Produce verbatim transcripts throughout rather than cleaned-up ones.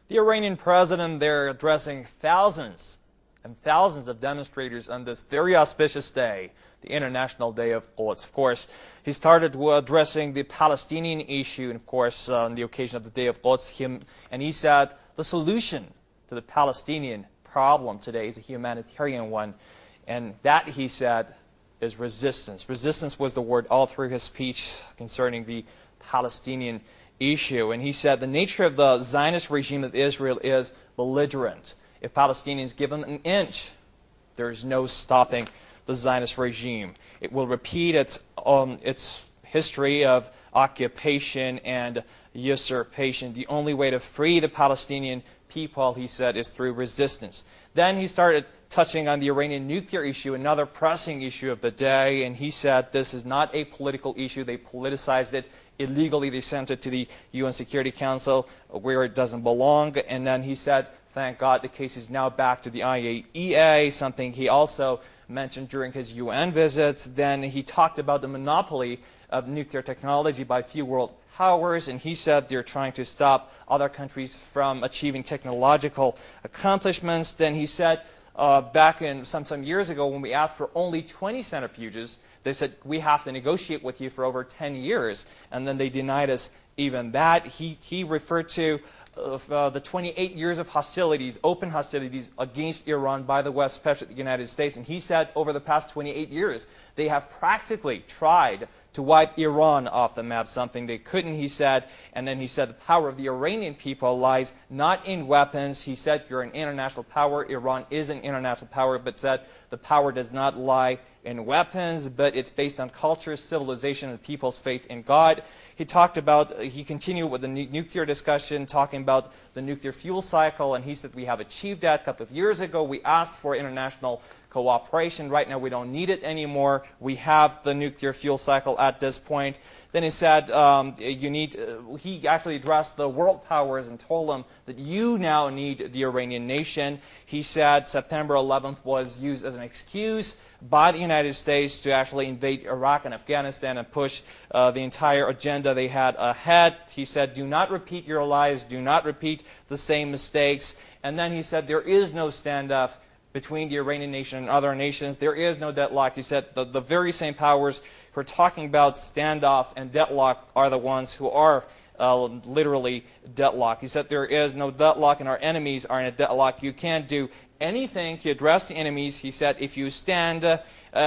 The Iranian president there addressing thousands and thousands of demonstrators on this very auspicious day, the International Day of Quds. Of course, he started addressing the Palestinian issue, and of course, uh, on the occasion of the Day of Quds, him, and he said the solution to the Palestinian problem today is a humanitarian one, and that, he said, is resistance. Resistance was the word all through his speech concerning the Palestinian issue. And he said the nature of the Zionist regime of Israel is belligerent. If Palestinians give them an inch, there is no stopping the Zionist regime. It will repeat its, um, its history of occupation and usurpation. The only way to free the Palestinian people, he said, is through resistance. Then he started touching on the Iranian nuclear issue, another pressing issue of the day, and he said this is not a political issue. They politicized it illegally. They sent it to the U N Security Council where it doesn't belong. And then he said, thank God, the case is now back to the I A E A, something he also mentioned during his U N visits. Then he talked about the monopoly of nuclear technology by few world powers, and he said they're trying to stop other countries from achieving technological accomplishments. Then he said uh, back in some, some years ago when we asked for only twenty centrifuges, they said we have to negotiate with you for over ten years, and then they denied us even that. He, he referred to of uh, the twenty-eight years of hostilities, open hostilities against Iran by the West, especially the United States. And he said over the past twenty-eight years, they have practically tried to wipe Iran off the map, something they couldn't, he said. And then he said the power of the Iranian people lies not in weapons. He said you're an international power. Iran is an international power, but said the power does not lie in weapons, but it's based on culture, civilization, and people's faith in God. He talked about, he continued with the nuclear discussion, talking about the nuclear fuel cycle, and he said we have achieved that. A couple of years ago, we asked for international cooperation. Right now, we don't need it anymore. We have the nuclear fuel cycle at this point. Then he said um, you need, uh, he actually addressed the world powers and told them that you now need the Iranian nation. He said September eleventh was used as an excuse by the United States to actually invade Iraq and Afghanistan and push uh, the entire agenda they had ahead. He said, do not repeat your lies, do not repeat the same mistakes. And then he said there is no standoff between the Iranian nation and other nations. There is no deadlock. He said the, the very same powers who are talking about standoff and deadlock are the ones who are uh, literally deadlock. He said there is no deadlock and our enemies are in a deadlock. You can't do anything to address the enemies. He said if you stand, uh,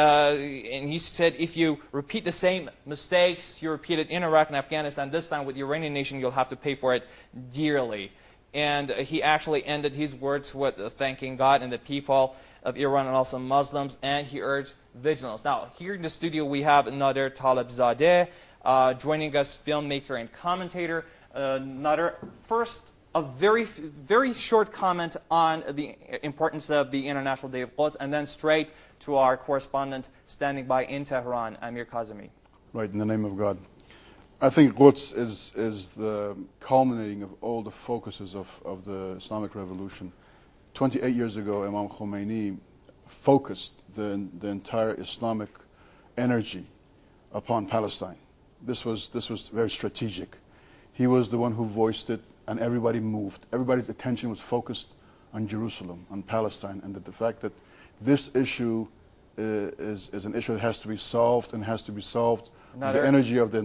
and he said if you repeat the same mistakes you repeated in Iraq and Afghanistan, this time with the Iranian nation, you'll have to pay for it dearly. And he actually ended his words with thanking God and the people of Iran and also Muslims, and he urged vigilance. Now, here in the studio we have Nader Talebzadeh, uh, joining us, filmmaker and commentator. Uh, Nader, first, a very, very short comment on the importance of the International Day of Quds, and then straight to our correspondent standing by in Tehran, Amir Kazemi. Right, in the name of God. I think Quds is, is the culminating of all the focuses of, of the Islamic Revolution. twenty-eight years ago, Imam Khomeini focused the, the entire Islamic energy upon Palestine. This was, this was very strategic. He was the one who voiced it, and everybody moved. Everybody's attention was focused on Jerusalem, on Palestine, and that the fact that this issue uh, is, is an issue that has to be solved and has to be solved Now the energy of the...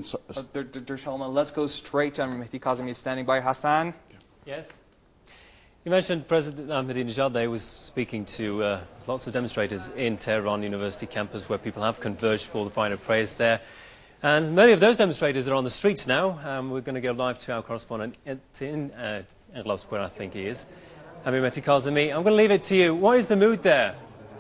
Uh, let's go straight to Mehdi Kazemi standing by. Hassan? Yeah. Yes. You mentioned President Ahmadinejad was speaking to uh, lots of demonstrators in Tehran University campus where people have converged for the final prayers there. And many of those demonstrators are on the streets now. Um, we're going to go live to our correspondent in uh, Enclave Square, I think he is. Amir Mehdi Kazemi, I'm going to leave it to you. What is the mood there?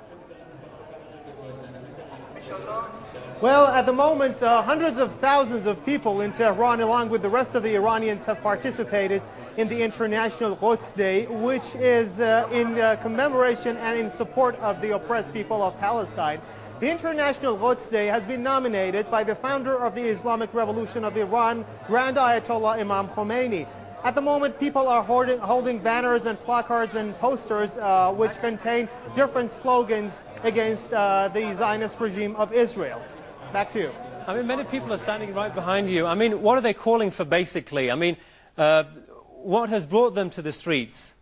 Well, at the moment, uh, hundreds of thousands of people in Tehran, along with the rest of the Iranians, have participated in the International Quds Day, which is uh, in uh, commemoration and in support of the oppressed people of Palestine. The International Quds Day has been nominated by the founder of the Islamic Revolution of Iran, Grand Ayatollah Imam Khomeini. At the moment, people are holding, holding banners and placards and posters uh, which contain different slogans against uh, the Zionist regime of Israel. Back to you. I mean, many people are standing right behind you. I mean, what are they calling for, basically? I mean, uh, what has brought them to the streets?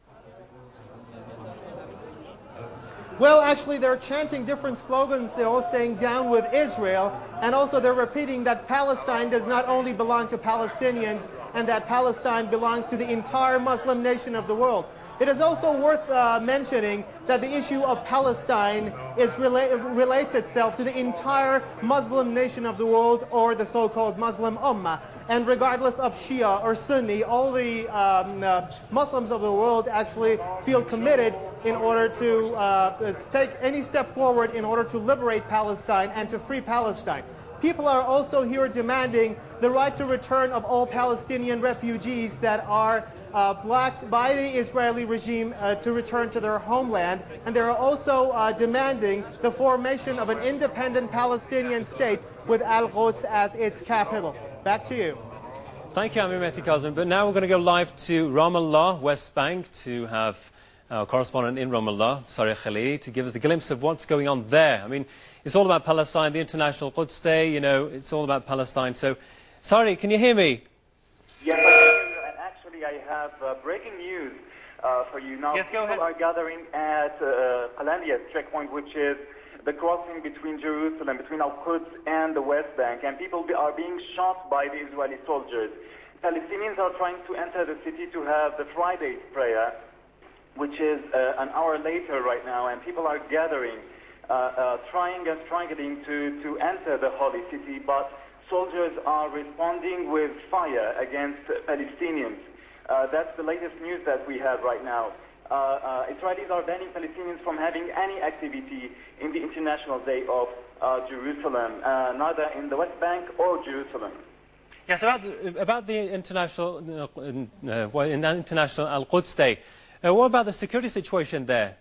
Well, actually, they're chanting different slogans. They're all saying down with Israel. And also they're repeating that Palestine does not only belong to Palestinians and that Palestine belongs to the entire Muslim nation of the world. It is also worth uh, mentioning that the issue of Palestine is rela relates itself to the entire Muslim nation of the world, or the so-called Muslim Ummah. And regardless of Shia or Sunni, all the um, uh, Muslims of the world actually feel committed in order to uh, take any step forward in order to liberate Palestine and to free Palestine. People are also here demanding the right to return of all Palestinian refugees that are uh, blocked by the Israeli regime uh, to return to their homeland. And they are also uh, demanding the formation of an independent Palestinian state with Al-Quds as its capital. Back to you. Thank you, Amir Mehdi Kazmi. But now we're going to go live to Ramallah, West Bank, to have our correspondent in Ramallah, Sari Khalili, to give us a glimpse of what's going on there. I mean, it's all about Palestine, the International Quds Day, you know, it's all about Palestine. So, Sari, can you hear me? Yes, I can hear you, and actually I have uh, breaking news uh, for you now. Yes, go ahead. People are gathering at uh, Qalandiya checkpoint, which is the crossing between Jerusalem, between Al-Quds and the West Bank, and people be, are being shot by the Israeli soldiers. Palestinians are trying to enter the city to have the Friday prayer, which is uh, an hour later right now, and people are gathering, uh, uh, trying and struggling to, to enter the holy city, but soldiers are responding with fire against Palestinians. Uh, that's the latest news that we have right now. Uh, uh, Israelis are banning Palestinians from having any activity in the International Day of uh, Jerusalem, uh, neither in the West Bank or Jerusalem. Yes, about the, about the International, uh, uh, in the International Al-Quds Day. Uh, what about the security situation there?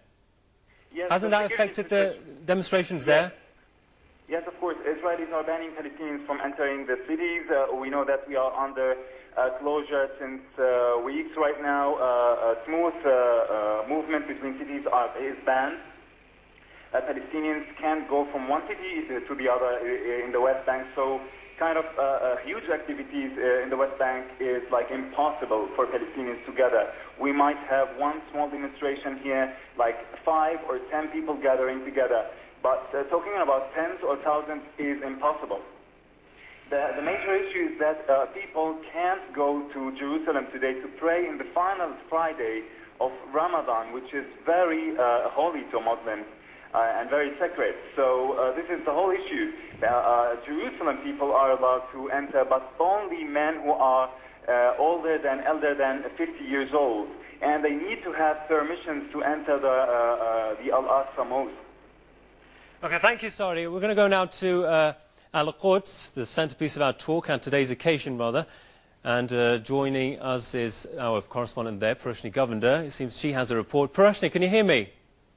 Yes, Hasn't that affected the demonstrations yes. there? Yes, of course. Israelis are banning Palestinians from entering the cities. Uh, we know that we are under uh, closure since uh, weeks right now. Uh, a smooth uh, uh, movement between cities are, is banned. Uh, Palestinians can't go from one city to the other in the West Bank, so kind of uh, uh, huge activities uh, in the West Bank is like impossible for Palestinians to gather. We might have one small demonstration here, like five or ten people gathering together, but uh, talking about tens or thousands is impossible. The, the major issue is that uh, people can't go to Jerusalem today to pray in the final Friday of Ramadan, which is very uh, holy to Muslims. Uh, and very sacred. So uh, this is the whole issue. Uh, uh, Jerusalem people are allowed to enter, but only men who are uh, older than, elder than fifty years old. And they need to have permissions to enter the, uh, uh, the Al-Aqsa Mosque. Okay, thank you, Sari. We're going to go now to uh, Al-Quds, the centerpiece of our talk, and today's occasion, rather. And uh, joining us is our correspondent there, Parashni Govender. It seems she has a report. Parashni, can you hear me?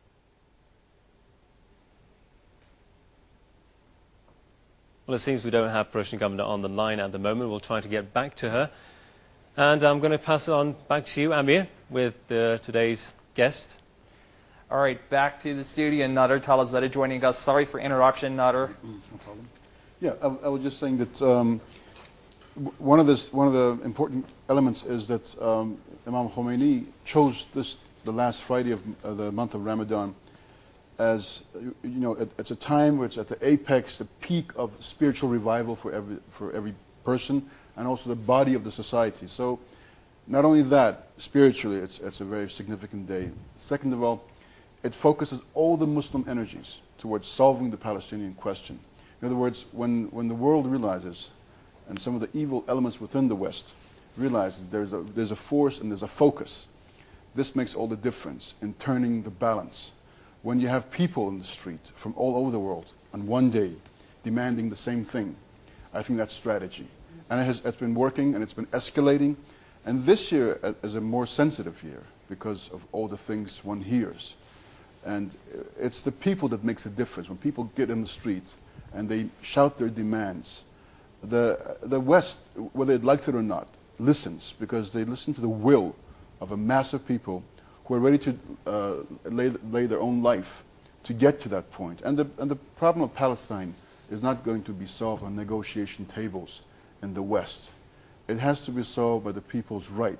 Well, it seems we don't have Parashni Govender on the line at the moment. We'll try to get back to her. And I'm going to pass it on back to you, Amir, with uh, today's guest. All right, back to the studio. Nader Talabzadeh joining us. Sorry for interruption, Nader. No problem. Yeah, I, I was just saying that um, one of this, one of the important elements is that um, Imam Khomeini chose this the last Friday of uh, the month of Ramadan as, you know, it, it's a time where it's at the apex, the peak of spiritual revival for every for every person, and also the body of the society. So, not only that, spiritually, it's it's a very significant day. Second of all, it focuses all the Muslim energies towards solving the Palestinian question. In other words, when, when the world realizes, and some of the evil elements within the West realize that there's a, there's a force and there's a focus, this makes all the difference in turning the balance. When you have people in the street from all over the world on one day demanding the same thing, I think that's strategy. And it has, it's been working and it's been escalating. And this year is a more sensitive year because of all the things one hears. And it's the people that makes a difference. When people get in the street and they shout their demands, the, the West, whether it likes it or not, listens, because they listen to the will of a mass of people who are ready to uh, lay, lay their own life to get to that point. And the, and the problem of Palestine is not going to be solved on negotiation tables in the West. It has to be solved by the people's rights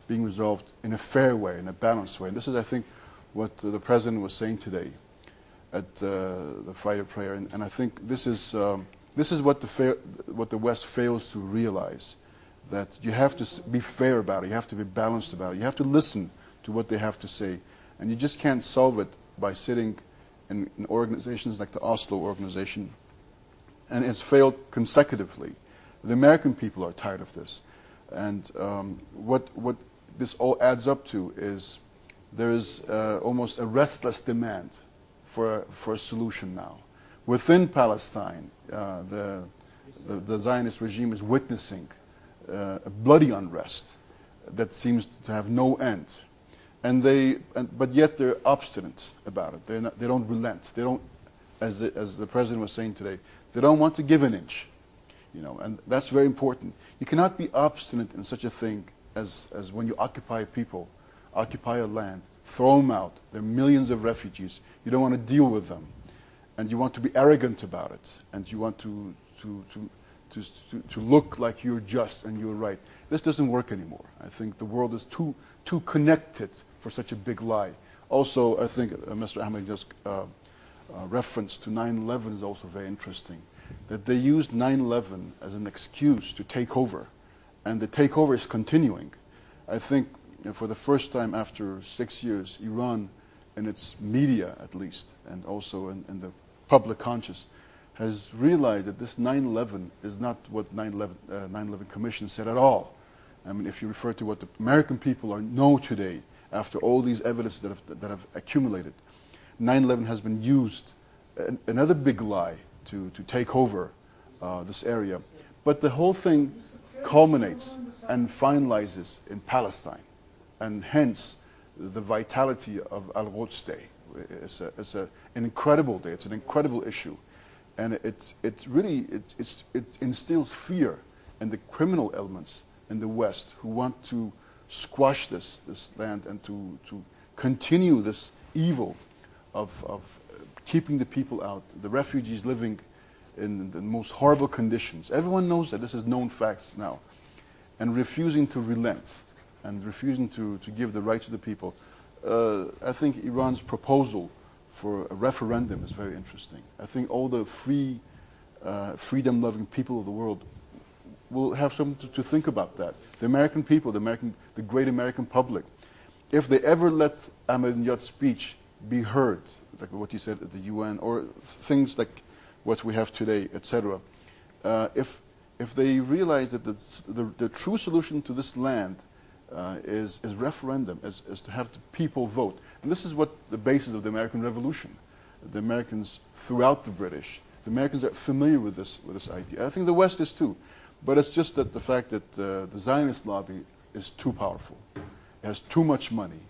being resolved in a fair way, in a balanced way. And this is, I think, what uh, the President was saying today at uh, the Friday prayer. And, and I think this is, um, this is what, the fa what the West fails to realize, that you have to s be fair about it, you have to be balanced about it, you have to listen to what they have to say. And you just can't solve it by sitting in, in organizations like the Oslo organization. And it's failed consecutively. The American people are tired of this. And um, what, what this all adds up to is there is uh, almost a restless demand for a, for a solution now. Within Palestine, uh, the, the, the Zionist regime is witnessing uh, a bloody unrest that seems to have no end. And they, and, but yet they're obstinate about it. They're not, they don't relent. They don't, as the, as the President was saying today, they don't want to give an inch. You know, and that's very important. You cannot be obstinate in such a thing as, as when you occupy people, occupy a land, throw them out. There are millions of refugees. You don't want to deal with them. And you want to be arrogant about it. And you want to, to, to, to, to, to look like you're just and you're right. This doesn't work anymore. I think the world is too, too connected for such a big lie. Also, I think uh, Mister Ahmed just uh, uh, reference to nine eleven is also very interesting. That they used nine eleven as an excuse to take over. And the takeover is continuing. I think you know, for the first time after six years, Iran, in its media at least, and also in, in the public conscious, has realized that this nine eleven is not what nine eleven Commission said at all. I mean, if you refer to what the American people are, know today, after all these evidence that have, that have accumulated, nine eleven has been used, an, another big lie, to, to take over uh, this area. But the whole thing culminates and finalizes in Palestine. And hence, the vitality of Al-Quds Day. It's, a, it's a, an incredible day. It's an incredible issue. And it, it really it, it's, it instills fear in the criminal elements in the West who want to squash this, this land and to, to continue this evil of, of keeping the people out, the refugees living in the most horrible conditions. Everyone knows that. This is known facts now. And refusing to relent and refusing to, to give the right to the people. Uh, I think Iran's proposal for a referendum is very interesting. I think all the free, uh, freedom-loving people of the world will have something to, to think about that. The American people, the, American, the great American public, if they ever let Ahmadinejad's speech be heard, like what he said at the U N, or things like what we have today, et cetera, uh, if, if they realize that the, the, the true solution to this land uh, is, is referendum, is, is to have the people vote. And this is what the basis of the American Revolution. The Americans throughout the British, the Americans are familiar with this, with this idea. I think the West is too. But it's just that the fact that uh, the Zionist lobby is too powerful. It has too much money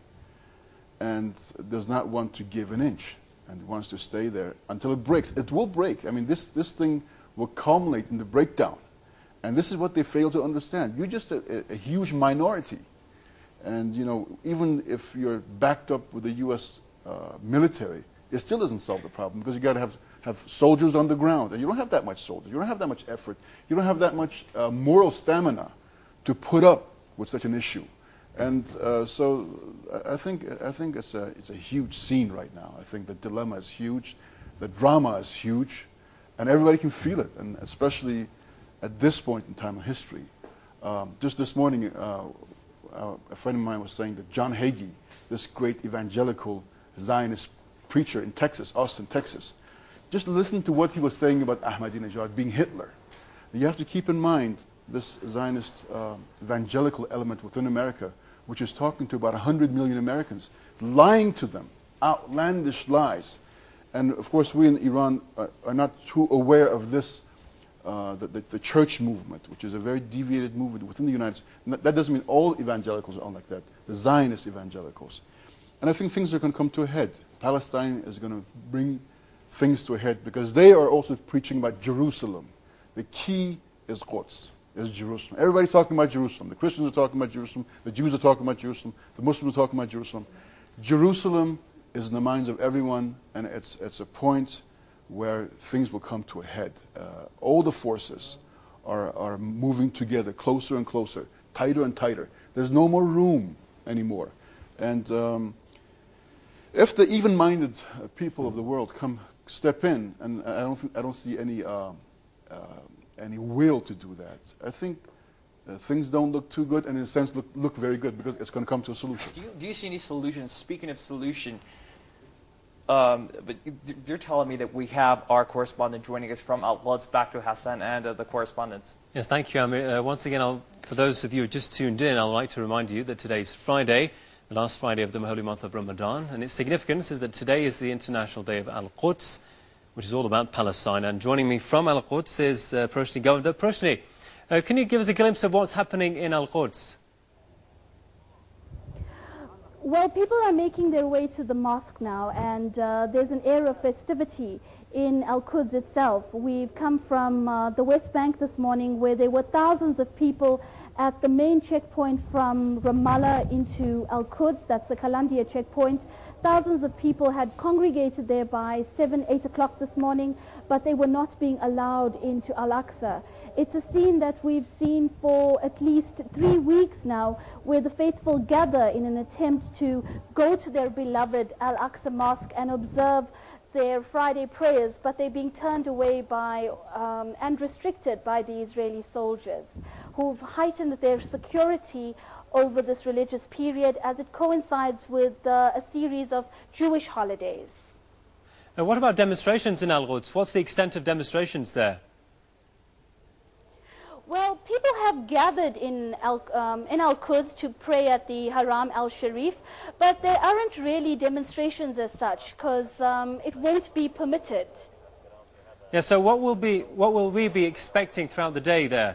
and does not want to give an inch and wants to stay there until it breaks. It will break. I mean, this, this thing will culminate in the breakdown. And this is what they fail to understand. You're just a, a, a huge minority. And, you know, even if you're backed up with the U S uh, military, it still doesn't solve the problem because you got to have, have soldiers on the ground. And you don't have that much soldiers. You don't have that much effort. You don't have that much uh, moral stamina to put up with such an issue. And uh, so I think, I think it's, a, it's a huge scene right now. I think the dilemma is huge. The drama is huge. And everybody can feel it, and especially at this point in time in history. Um, just this morning, uh, uh, a friend of mine was saying that John Hagee, this great evangelical Zionist preacher in Texas, Austin, Texas, just listen to what he was saying about Ahmadinejad being Hitler. You have to keep in mind this Zionist uh, evangelical element within America, which is talking to about one hundred million Americans, lying to them, outlandish lies. And of course, we in Iran are, are not too aware of this, uh, the, the, the church movement, which is a very deviated movement within the United States. And that, that doesn't mean all evangelicals are like that, the Zionist evangelicals. And I think things are going to come to a head. Palestine is going to bring things to a head because they are also preaching about Jerusalem. The key is Quds, is Jerusalem. Everybody's talking about Jerusalem. The Christians are talking about Jerusalem. The Jews are talking about Jerusalem. The Muslims are talking about Jerusalem. Jerusalem is in the minds of everyone, and it's, it's a point where things will come to a head. Uh, all the forces are, are moving together closer and closer, tighter and tighter. There's no more room anymore. And um, if the even-minded uh, people of the world come step in, and I don't think, I don't see any uh, uh, any will to do that, I think uh, things don't look too good, and in a sense look look very good, because it's going to come to a solution. Do you, do you see any solutions? Speaking of solution, um, but you're telling me that we have our correspondent joining us from Al-Quds. Back to Hassan and uh, the correspondents. Yes, thank you, Amir. Uh, once again, I'll, for those of you who just tuned in, I'd like to remind you that today's Friday, the last Friday of the holy month of Ramadan, and its significance is that today is the International Day of Al-Quds, which is all about Palestine. And joining me from Al-Quds is uh, Proshni Govender. Proshni, uh, can you give us a glimpse of what's happening in Al-Quds? Well, people are making their way to the mosque now, and uh, there's an air of festivity in Al-Quds itself. We've come from uh, the West Bank this morning, where there were thousands of people at the main checkpoint from Ramallah into Al-Quds. That's the Kalandia checkpoint. Thousands of people had congregated there by seven, eight o'clock this morning, but they were not being allowed into Al-Aqsa. It's a scene that we've seen for at least three weeks now, where the faithful gather in an attempt to go to their beloved Al-Aqsa Mosque and observe their Friday prayers, but they're being turned away by um, and restricted by the Israeli soldiers, who've heightened their security over this religious period as it coincides with uh, a series of Jewish holidays. And what about demonstrations in Al-Quds? What's the extent of demonstrations there? Well, people have gathered in Al, um, in Al-Quds to pray at the Haram al-Sharif, but there aren't really demonstrations as such, because um, it won't be permitted. Yeah, so what will, be, what will we be expecting throughout the day there?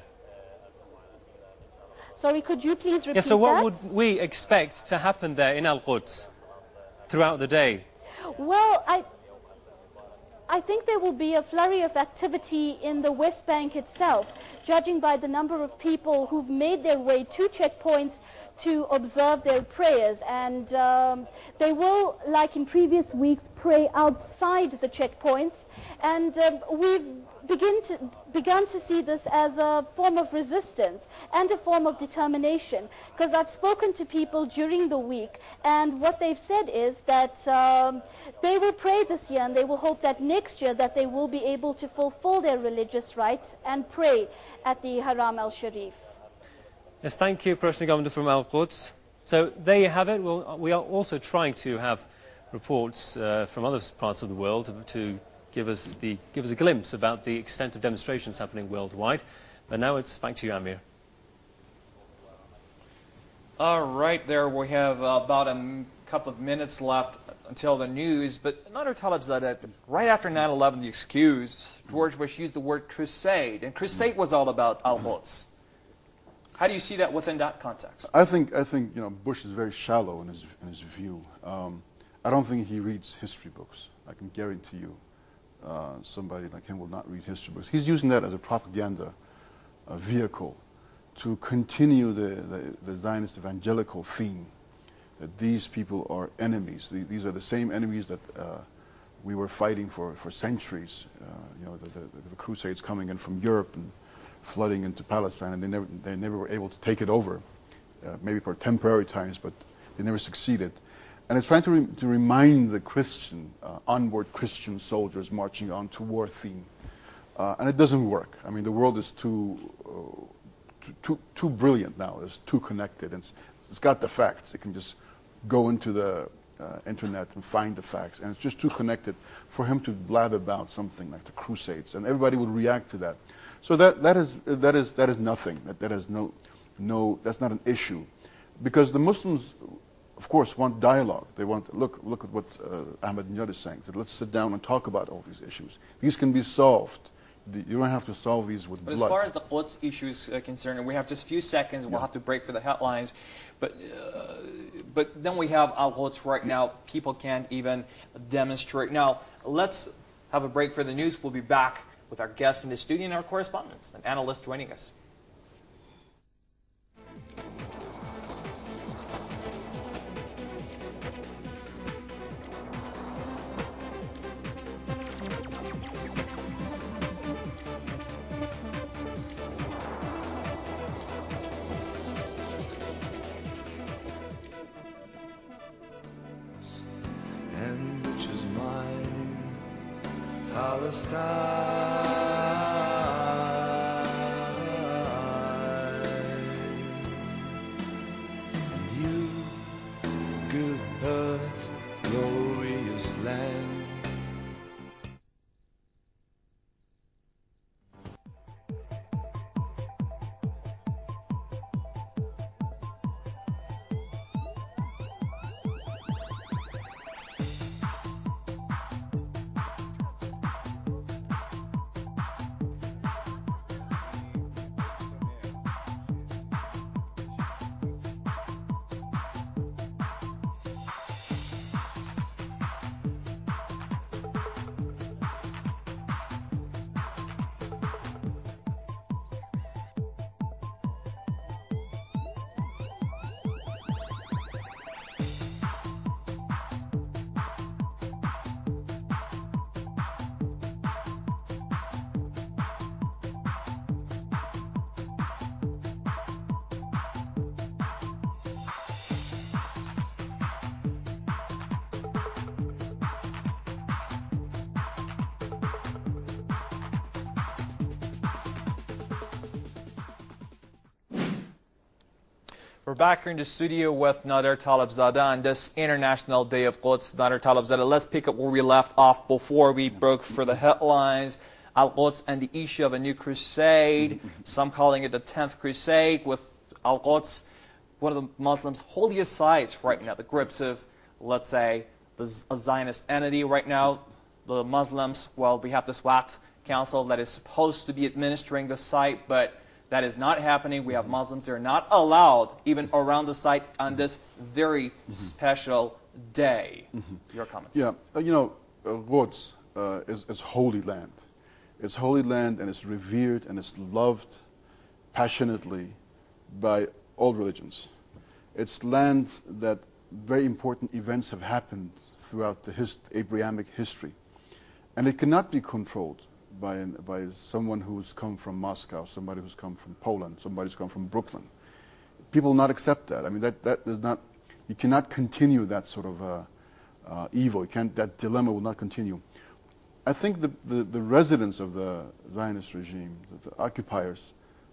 Sorry, could you please repeat Yeah, so what that? would we expect to happen there in Al-Quds throughout the day? Well, I... I think there will be a flurry of activity in the West Bank itself, judging by the number of people who've made their way to checkpoints to observe their prayers. And um, they will, like in previous weeks, pray outside the checkpoints. And um, we've begin to, begun to see this as a form of resistance and a form of determination. Because I've spoken to people during the week, and what they've said is that um, they will pray this year, and they will hope that next year that they will be able to fulfill their religious rights and pray at the Haram al-Sharif. Yes, thank you, Proshni Govender from Al-Quds. So there you have it. We'll, we are also trying to have reports uh, from other parts of the world to give us, the, give us a glimpse about the extent of demonstrations happening worldwide. But now it's back to you, Amir. All right, there we have uh, about a m couple of minutes left until the news. But Nader Talebzadeh, right after nine eleven, the excuse, George Bush used the word crusade. And crusade was all about Al-Quds. How do you see that within that context? I think I think you know Bush is very shallow in his in his view. Um, I don't think he reads history books. I can guarantee you, uh, somebody like him will not read history books. He's using that as a propaganda uh, vehicle to continue the, the the Zionist evangelical theme that these people are enemies. The, these are the same enemies that uh, we were fighting for for centuries. Uh, you know, the, the, the Crusades coming in from Europe and flooding into Palestine, and they never, they never were able to take it over, uh, maybe for temporary times, but they never succeeded. And it's trying to, re to remind the Christian, uh, onward Christian soldiers marching on to war theme. Uh, and it doesn't work. I mean, the world is too, uh, too, too, too brilliant now. It's too connected. And it's, it's got the facts. It can just go into the uh, internet and find the facts. And it's just too connected for him to blab about something like the Crusades. And everybody would react to that. So that, that, is, that, is, that is nothing. That, that is no, no, that's not an issue. Because the Muslims, of course, want dialogue. They want, look, look at what uh, Ahmadinejad is saying. That let's sit down and talk about all these issues. These can be solved. You don't have to solve these with but blood. But as far as the Quds issue is uh, concerned, and we have just a few seconds, we'll yeah. have to break for the headlines. But, uh, but then we have Al-Quds right now. People can't even demonstrate. Now, let's have a break for the news. We'll be back with our guest in the studio and our correspondents and analysts joining us. You, good earth, glorious land. We're back here in the studio with Nader Talebzadeh on this International Day of Quds. Nader Talebzadeh, let's pick up where we left off before we broke for the headlines. Al-Quds and the issue of a new crusade, some calling it the tenth crusade, with Al-Quds, one of the Muslims' holiest sites right now, the grips of, let's say, the a Zionist entity right now. The Muslims, well, we have this Waqf council that is supposed to be administering the site, but that is not happening. We have Muslims that are not allowed even around the site on this very mm-hmm. special day. Mm-hmm. Your comments? Yeah, uh, you know, uh, Quds uh, is, is holy land. It's holy land, and it's revered and it's loved passionately by all religions. It's land that very important events have happened throughout the his Abrahamic history, and it cannot be controlled by, an, by someone who's come from Moscow, somebody who's come from Poland, somebody who's come from Brooklyn. People will not accept that. I mean, that, that is not, you cannot continue that sort of uh, uh, evil. You can't, that dilemma will not continue. I think the, the, the residents of the Zionist regime, the, the occupiers,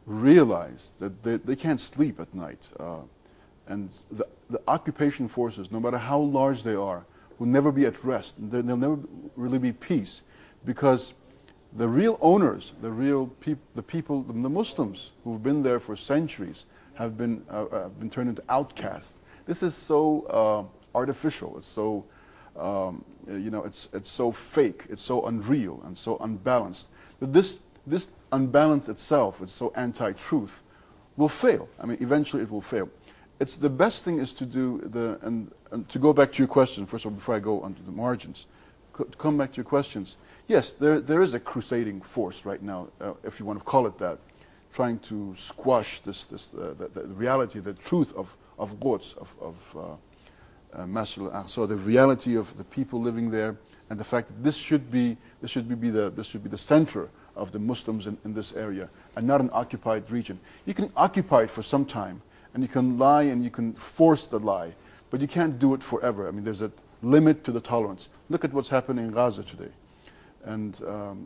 realize that they, they can't sleep at night. Uh, and the, the occupation forces, no matter how large they are, will never be at rest. There, there'll never really be peace, because the real owners, the real peop the people, the, the Muslims who've been there for centuries, have been uh, uh, been turned into outcasts. This is so uh, artificial. It's so um, you know, it's it's so fake. It's so unreal and so unbalanced that this this unbalance itself, it's so anti-truth, will fail. I mean, eventually it will fail. It's the best thing is to do the and, and to go back to your question first of all before I go onto the margins. Co to come back to your questions. Yes, there, there is a crusading force right now, uh, if you want to call it that, trying to squash this, this, uh, the, the reality, the truth of, of Quds, of, of uh, uh, Masjid al-Aqsa, the reality of the people living there, and the fact that this should be, this should be, the, this should be the center of the Muslims in, in this area, and not an occupied region. You can occupy it for some time, and you can lie and you can force the lie, but you can't do it forever. I mean, there's a limit to the tolerance. Look at what's happening in Gaza today. And um,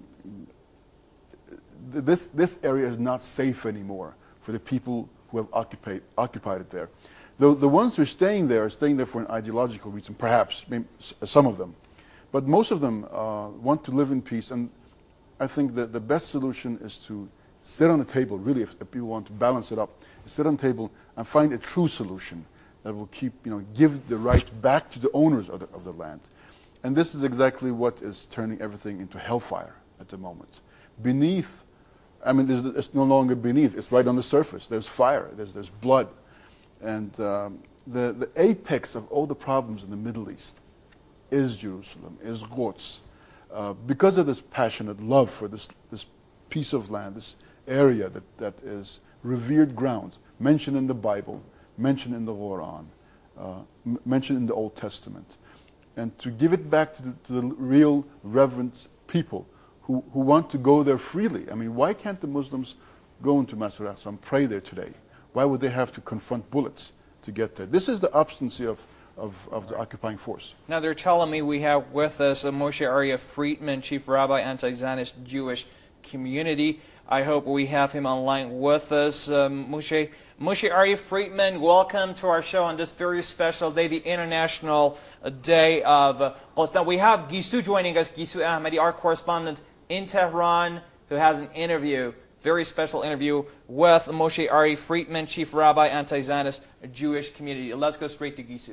this, this area is not safe anymore for the people who have occupied, occupied it there. The, the ones who are staying there are staying there for an ideological reason, perhaps, maybe some of them. But most of them uh, want to live in peace, and I think that the best solution is to sit on the table, really, if, if people want to balance it up, sit on the table and find a true solution that will keep, you know, give the right back to the owners of the, of the land. And this is exactly what is turning everything into hellfire at the moment. Beneath, I mean, there's, it's no longer beneath, it's right on the surface. There's fire, there's, there's blood. And um, the, the apex of all the problems in the Middle East is Jerusalem, is Quds. Uh, because of this passionate love for this, this piece of land, this area that, that is revered ground, mentioned in the Bible, mentioned in the Quran, uh, mentioned in the Old Testament. And to give it back to the, to the real reverent people who, who want to go there freely. I mean, why can't the Muslims go into Masjid al-Aqsa and pray there today? Why would they have to confront bullets to get there? This is the obstinacy of, of, of the occupying force. Now they're telling me we have with us uh, Moshe Aryeh Friedman, Chief Rabbi, Anti-Zionist Jewish Community. I hope we have him online with us. Um, Moshe, Moshe Aryeh Friedman, welcome to our show on this very special day, the International Day of uh, Quds. Now we have Gisu joining us, Gisu Ahmadi, our correspondent in Tehran, who has an interview, very special interview with Moshe Aryeh Friedman, Chief Rabbi, Anti-Zionist Jewish Community. Let's go straight to Gisu.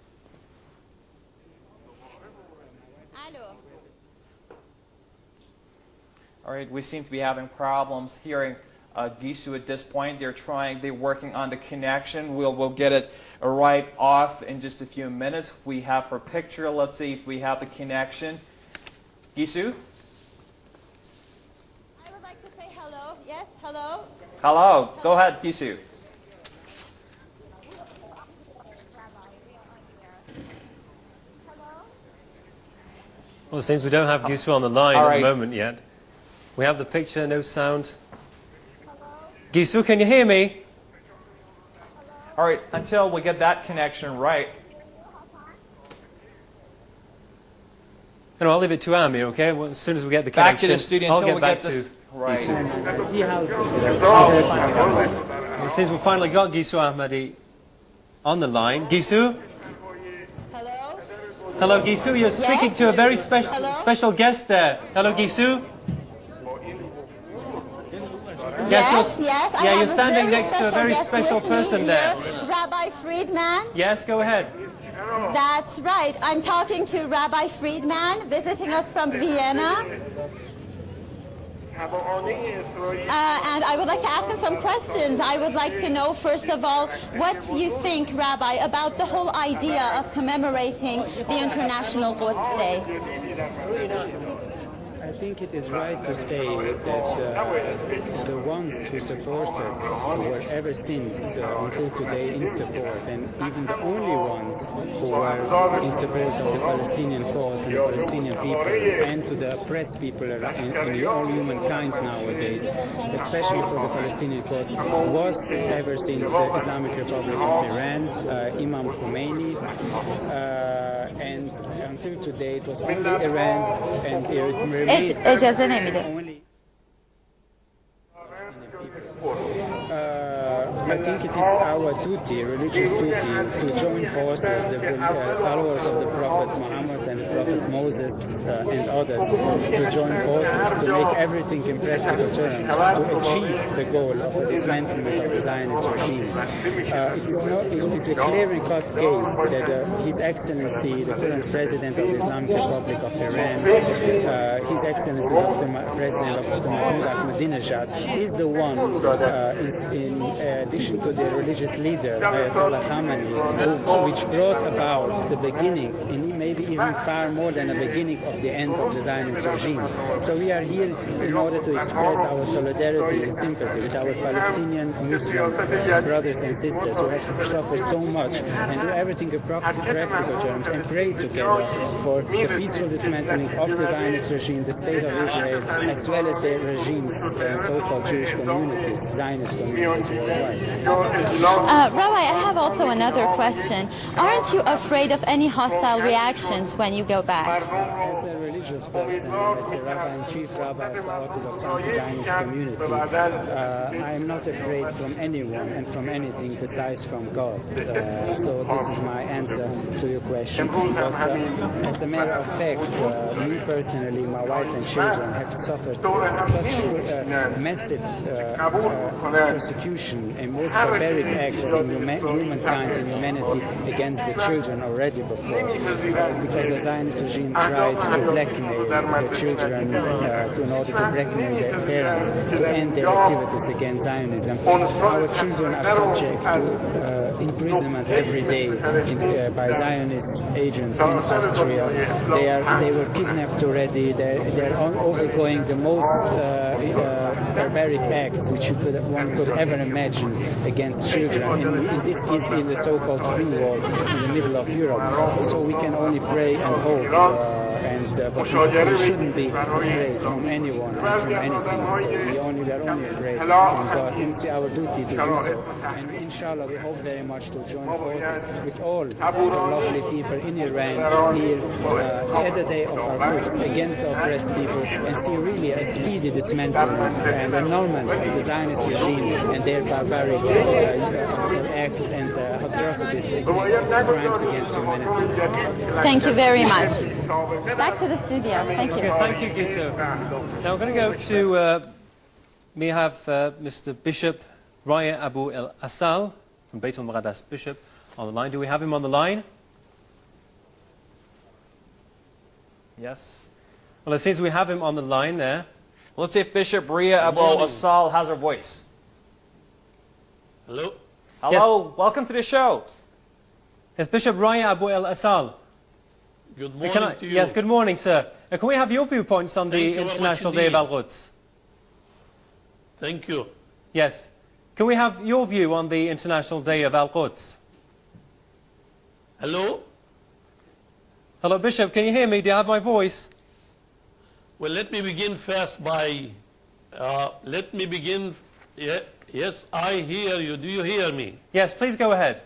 All right, we seem to be having problems hearing uh, Gisu at this point. They're trying, they're working on the connection. We'll, we'll get it right off in just a few minutes. We have her picture. Let's see if we have the connection. Gisu? I would like to say hello. Yes, hello. Hello. Go ahead, Gisu. Well, it seems we don't have Gisu on the line All at right. the moment yet. We have the picture, no sound. Gisu, can you hear me? All right, until we get that connection right. No, I'll leave it to Ami, okay? Well, as soon as we get the Back connection, to the studio I'll until get we back get this to right. Gisu. Well, it seems we finally got Gisu Ahmadi on the line. Gisu? Hello. Hello, Gisu. You're speaking Yes? to a very special Hello? special guest there. Hello, Gisu. Yes, you're, yes. I yeah, have you're standing a very next to a special very guest special with person me there. here, Rabbi Friedman. Yes, go ahead. That's right. I'm talking to Rabbi Friedman, visiting us from Vienna. Uh, and I would like to ask him some questions. I would like to know, first of all, what you think, Rabbi, about the whole idea of commemorating the International Quds Day. I think it is right to say that uh, the ones who supported were ever since uh, until today in support, and even the only ones who were in support of the Palestinian cause and the Palestinian people, and to the oppressed people in, in all humankind nowadays, especially for the Palestinian cause, was ever since the Islamic Republic of Iran, uh, Imam Khomeini, uh, and until today it was only Iran, and it remains İcazə neydi? Uh, I think it is our duty, religious duty, to join forces, the uh, followers of the Prophet Muhammad and the Prophet Moses uh, and others, to join forces, to make everything in practical terms, to achieve the goal of the dismantlement of the Zionist regime. Uh, it, is not, it is a clear and cut case that uh, His Excellency, the current President of the Islamic Republic of Iran, uh, His Excellency, Doctor Ma- President Doctor Mahmoud Ahmadinejad, is the one, uh, is in addition to the religious leader, Ayatollah Khamenei, who, which brought about the beginning, and maybe even far more than the beginning of the end of the Zionist regime. So we are here in order to express our solidarity and sympathy with our Palestinian Muslim brothers and sisters who have suffered so much, and do everything in practical terms, and pray together for the peaceful dismantling of the Zionist regime, the State of Israel, as well as the regime's uh, so-called Jewish communities, Zionist communities worldwide. Uh, Rabbi, I have also another question. Aren't you afraid of any hostile reactions when you go back? As a religious person, as the Rabbi and Chief Rabbi of the Orthodox Anti-Zionist community, uh, I am not afraid from anyone and from anything besides from God. Uh, so this is my answer to your question. But uh, as a matter of fact, uh, me personally, my wife and children have suffered such uh, massive uh, uh, persecution and most barbaric acts in huma- humankind and humanity against the children already before, uh, because the Zionist regime tried to blackmail the children uh, to, in order to blackmail their parents to end their activities against Zionism. Our children are subject to uh, imprisonment every day in, uh, by Zionist agents in Austria. They are they were kidnapped already. They're, they're overgoing the most uh, uh, barbaric acts which you could, one could ever imagine against children. And, and this is in the so-called free world in the middle of Europe. So we can only pray and hope uh, and uh, but we, we shouldn't be afraid from anyone and from anything. So we only we are only afraid from God, and it's our duty to do so. And inshallah, we hope very much to join forces with all so lovely people in Iran here uh, at the day of our roots against the oppressed people, and see really a speedy dismantling and annulment of the Zionist regime and their barbaric uh, acts and uh, atrocities, crimes against humanity. Thank you very much. Back to the studio. Thank you. Okay, thank you, Giso. Now we're going to go to, uh, we have uh, Mister Bishop Raya Abu El Asal from Beit al-Maqdis Bishop on the line. Do we have him on the line? Yes. Well, it seems we have him on the line there. Let's see if Bishop Raya Abu Asal has her voice. Hello. Hello. Yes. Welcome to the show. Yes, Bishop Raya Abu El Asal. Good morning Can I, to you. yes, good morning, sir. Uh, can we have your viewpoints on Thank the you very International much Day of indeed. Al-Quds? Thank you. Yes. Can we have your view on the International Day of Al-Quds? Hello. Hello, Bishop. Can you hear me? Do you have my voice? Well, let me begin first by, uh, let me begin, yeah, yes, I hear you. Do you hear me? Yes, please go ahead.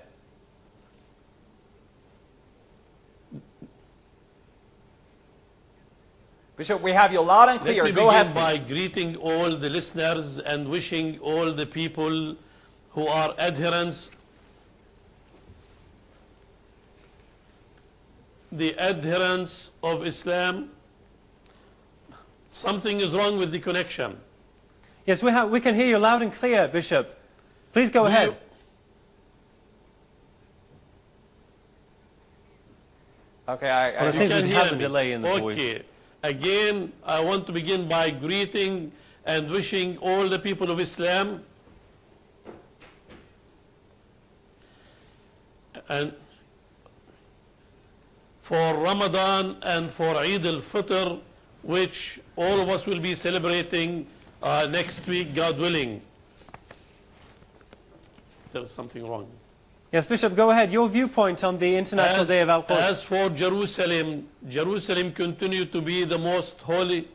Bishop, we have you loud and clear. Let me Go begin ahead, by please. greeting all the listeners and wishing all the people who are adherents, the adherents of Islam. Something is wrong with the connection. Yes, we, have, we can hear you loud and clear, Bishop. Please go Do ahead. you- Okay, I, I Well, it You seems can we hear have a me. delay in the okay. voice. Again, I want to begin by greeting and wishing all the people of Islam and for Ramadan and for Eid al-Fitr, which all of us will be celebrating uh, next week, God willing. There's something wrong. Yes, Bishop, go ahead. Your viewpoint on the International As, Day of Al-Quds. as for Jerusalem, Jerusalem continue to be the most holy.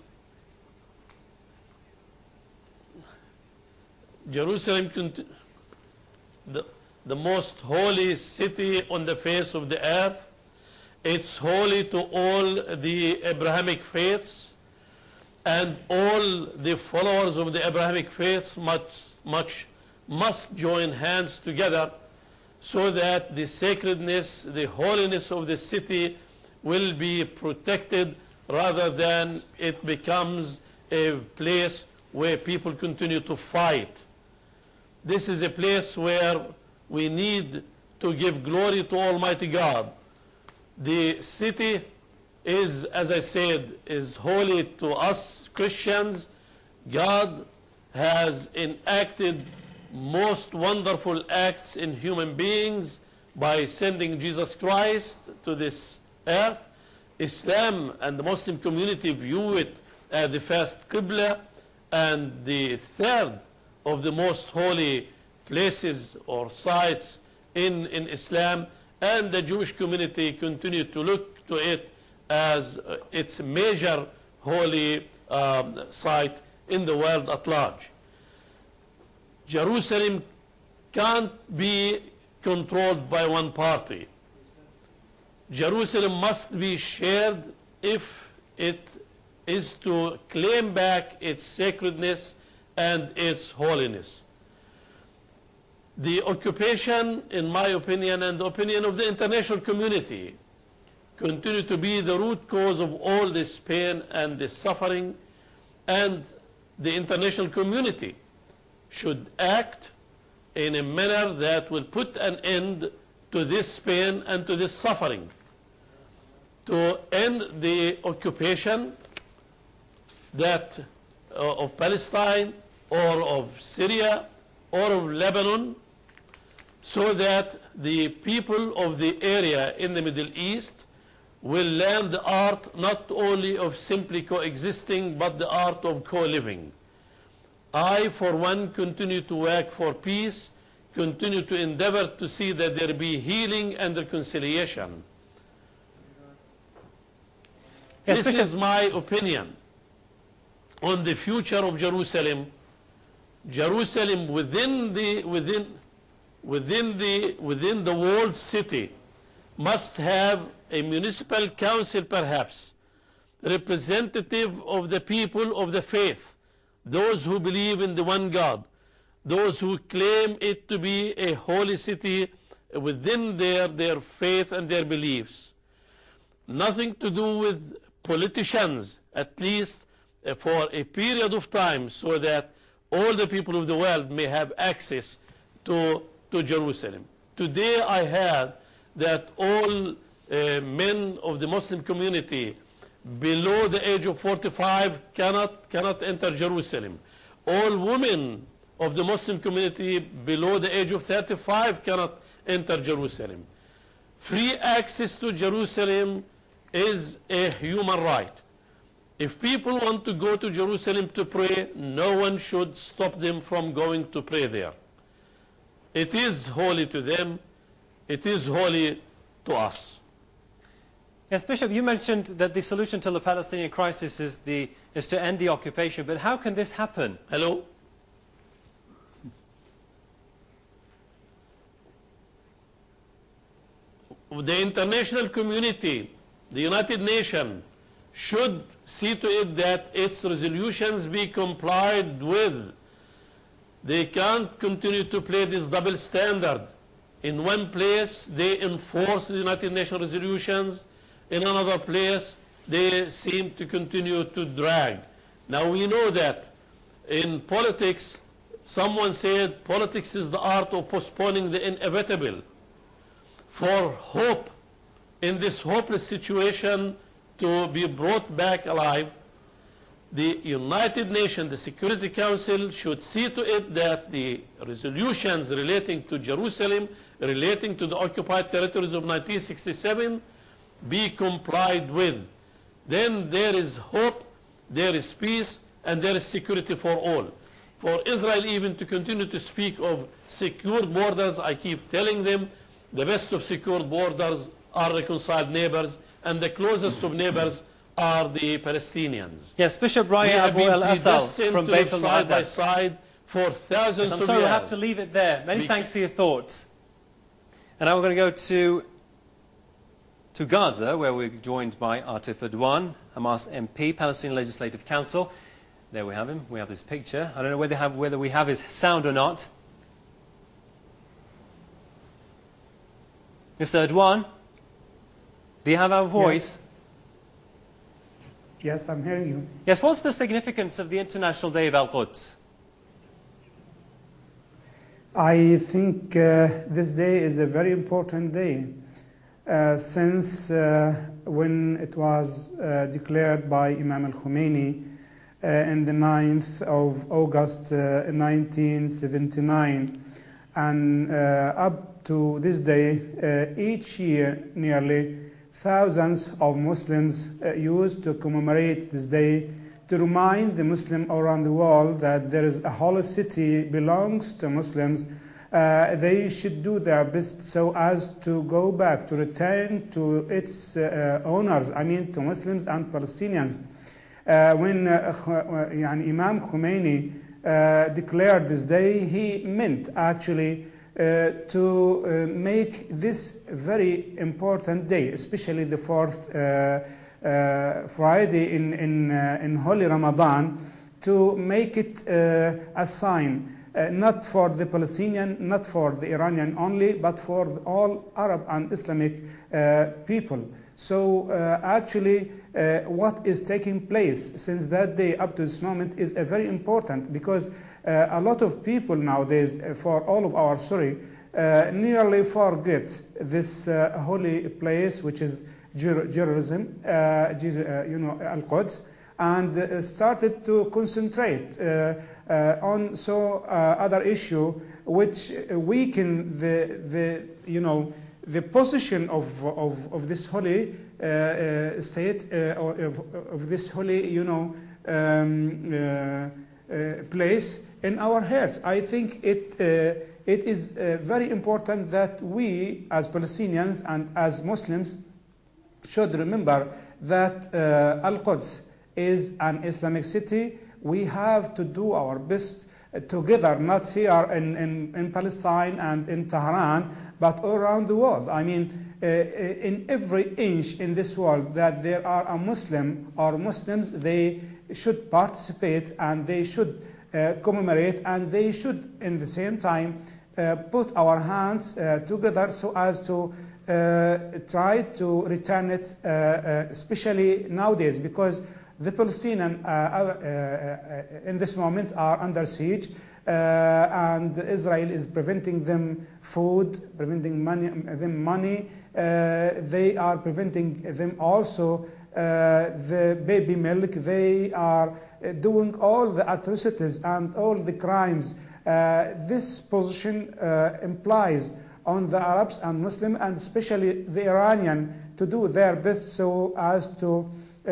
Jerusalem, conti- the, the most holy city on the face of the earth. It's holy to all the Abrahamic faiths, and all the followers of the Abrahamic faiths much, much must join hands together so that the sacredness, the holiness of the city will be protected rather than it becomes a place where people continue to fight. This is a place where we need to give glory to Almighty God. The city is, as I said, is holy to us Christians. God has enacted most wonderful acts in human beings by sending Jesus Christ to this earth. Islam and the Muslim community view it as the first Qibla and the third of the most holy places or sites in, in Islam, and the Jewish community continue to look to it as uh, its major holy um, site in the world at large. Jerusalem can't be controlled by one party. Jerusalem must be shared if it is to claim back its sacredness and its holiness. The occupation, in my opinion, and the opinion of the international community, continue to be the root cause of all this pain and this suffering, and the international community should act in a manner that will put an end to this pain and to this suffering. To end the occupation that uh, of Palestine or of Syria or of Lebanon, so that the people of the area in the Middle East will learn the art not only of simply coexisting, but the art of co-living. I, for one, continue to work for peace, continue to endeavor to see that there be healing and reconciliation. Yes, this Bishop. is my opinion on the future of Jerusalem. Jerusalem within the within within the within the walled city must have a municipal council, perhaps representative of the people of the faith, those who believe in the one God, those who claim it to be a holy city within their their faith and their beliefs. Nothing to do with politicians, at least uh, for a period of time, so that all the people of the world may have access to, to Jerusalem. Today I heard that all uh, men of the Muslim community below the age of forty-five cannot, cannot enter Jerusalem. All women of the Muslim community below the age of thirty-five cannot enter Jerusalem. Free access to Jerusalem is a human right. If people want to go to Jerusalem to pray, no one should stop them from going to pray there. It is holy to them. It is holy to us. Yes, Bishop, you mentioned that the solution to the Palestinian crisis is, the, is to end the occupation, but how can this happen? Hello? The international community, the United Nations, should see to it that its resolutions be complied with. They can't continue to play this double standard. In one place, they enforce the United Nations resolutions. In another place, they seem to continue to drag. Now, we know that in politics, someone said politics is the art of postponing the inevitable. For hope in this hopeless situation to be brought back alive, the United Nations, the Security Council, should see to it that the resolutions relating to Jerusalem, relating to the occupied territories of nineteen sixty-seven, be complied with. Then there is hope, there is peace, and there is security for all. For Israel even to continue to speak of secured borders, I keep telling them the best of secured borders are reconciled neighbors, and the closest of neighbors are the Palestinians. Yes, Bishop Raya Abu al-Asal from Beit al-Maqdis. Side by side for thousands yes, I'm of sorry, years. we'll have to leave it there. Many Be thanks for your thoughts. And now we're going to go to, to Gaza, where we're joined by Atif Adwan, Hamas M P, Palestinian Legislative Council. There we have him. We have this picture. I don't know whether, have, whether we have his sound or not. Mister Adwan, do you have our voice? Yes. Yes, I'm hearing you. Yes, what's the significance of the International Day of Al-Quds? I think uh, this day is a very important day uh, since uh, when it was uh, declared by Imam al-Khomeini uh, in the ninth of August uh, nineteen seventy-nine, and uh, up to this day, uh, each year nearly thousands of Muslims uh, used to commemorate this day to remind the Muslim around the world that there is a holy city belongs to Muslims. Uh, they should do their best so as to go back, to return to its uh, owners, I mean to Muslims and Palestinians. Uh, when uh, Imam Khomeini uh, declared this day, he meant actually Uh, to uh, make this very important day, especially the fourth uh, uh, Friday in, in, uh, in Holy Ramadan, to make it uh, a sign, uh, not for the Palestinian, not for the Iranian only, but for all Arab and Islamic uh, people. So uh, actually uh, what is taking place since that day up to this moment is uh, very important, because uh, a lot of people nowadays, uh, for all of our sorry, uh, nearly forget this uh, holy place, which is Jer Jerusalem, uh, uh, you know, Al-Quds, and uh, started to concentrate uh, uh, on so uh, other issue which weaken the, the you know, the position of, of, of this holy uh, uh, state, uh, or of, of this holy, you know, um, uh, uh, place in our hearts. I think it, uh, it is uh, very important that we, as Palestinians and as Muslims, should remember that uh, Al-Quds is an Islamic city. We have to do our best together, not here in, in, in Palestine and in Tehran, but all around the world. I mean, uh, in every inch in this world that there are a Muslim or Muslims, they should participate and they should uh, commemorate, and they should, in the same time, uh, put our hands uh, together so as to uh, try to return it, uh, uh, especially nowadays, because the Palestinians uh, uh, uh, in this moment are under siege, uh, and Israel is preventing them food, preventing money, them money. Uh, they are preventing them also uh, the baby milk. They are uh, doing all the atrocities and all the crimes. Uh, this position uh, implies on the Arabs and Muslims, and especially the Iranian, to do their best so as to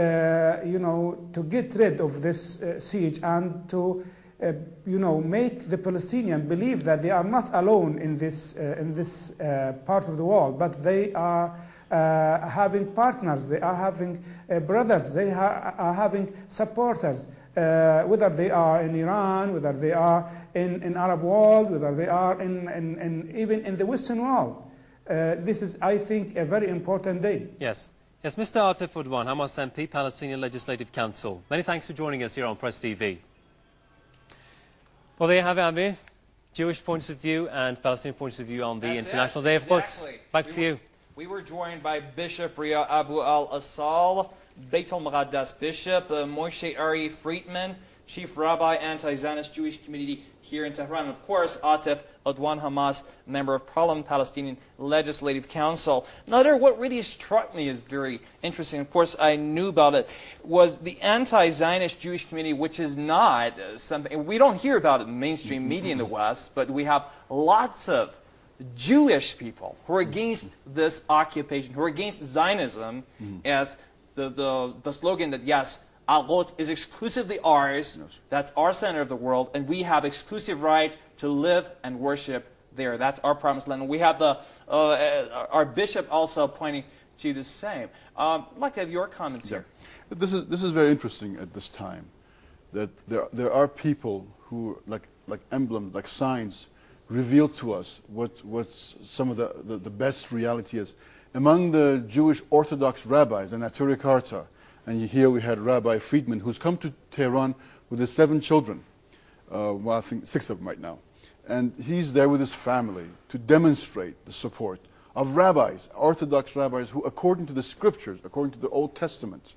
Uh, you know, to get rid of this uh, siege and to, uh, you know, make the Palestinians believe that they are not alone in this uh, in this uh, part of the world, but they are uh, having partners, they are having uh, brothers, they ha are having supporters, uh, whether they are in Iran, whether they are in in Arab world, whether they are in, in, in even in the Western world. Uh, this is, I think, a very important day. Yes. Yes, Mister Atif Udwan, Hamas M P, Palestinian Legislative Council. Many thanks for joining us here on Press T V. Well, there you have it, Amir. Jewish points of view and Palestinian points of view on the That's International it. Day of Exactly. Quds. Back we to were, you. We were joined by Bishop Ria Abu al-Asal, Beit al-Muqaddas Bishop, uh, Moshe Ari Friedman, Chief Rabbi, Anti-Zionist Jewish Community here in Tehran. And of course, Atif Udwan, Hamas, Member of Parliament, Palestinian Legislative Council. Another, what really struck me as very interesting, of course I knew about it, was the anti-Zionist Jewish community, which is not uh, something, we don't hear about it in mainstream media in the West, but we have lots of Jewish people who are against this occupation, who are against Zionism, mm. as the, the, the slogan that, yes, Al-Quds is exclusively ours, yes. That's our center of the world, and we have exclusive right to live and worship there. That's our promised land. And we have the, uh, our bishop also pointing to the same. Um, I'd like to have your comments yeah. here. This is, this is very interesting at this time, that there, there are people who, like, like emblems, like signs, reveal to us what what's some of the, the, the best reality is. Among the Jewish Orthodox rabbis, the Neturei Karta, and here we had Rabbi Friedman, who's come to Tehran with his seven children. Uh, well, I think six of them right now. And he's there with his family to demonstrate the support of rabbis, Orthodox rabbis, who, according to the scriptures, according to the Old Testament,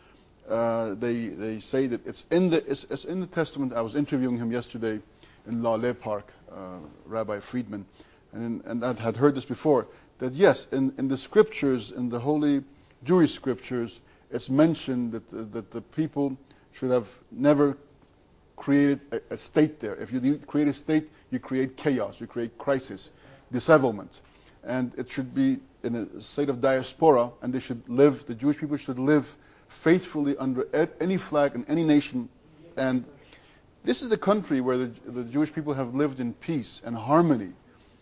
uh, they, they say that it's in, the, it's, it's in the Testament. I was interviewing him yesterday in Laleh Park, uh, Rabbi Friedman, and, and I had heard this before, that yes, in, in the scriptures, in the holy Jewish scriptures, it's mentioned that, uh, that the people should have never created a, a state there. If you create a state, you create chaos, you create crisis, dissettlement. And it should be in a state of diaspora, and they should live, the Jewish people should live faithfully under any flag in any nation. And this is a country where the, the Jewish people have lived in peace and harmony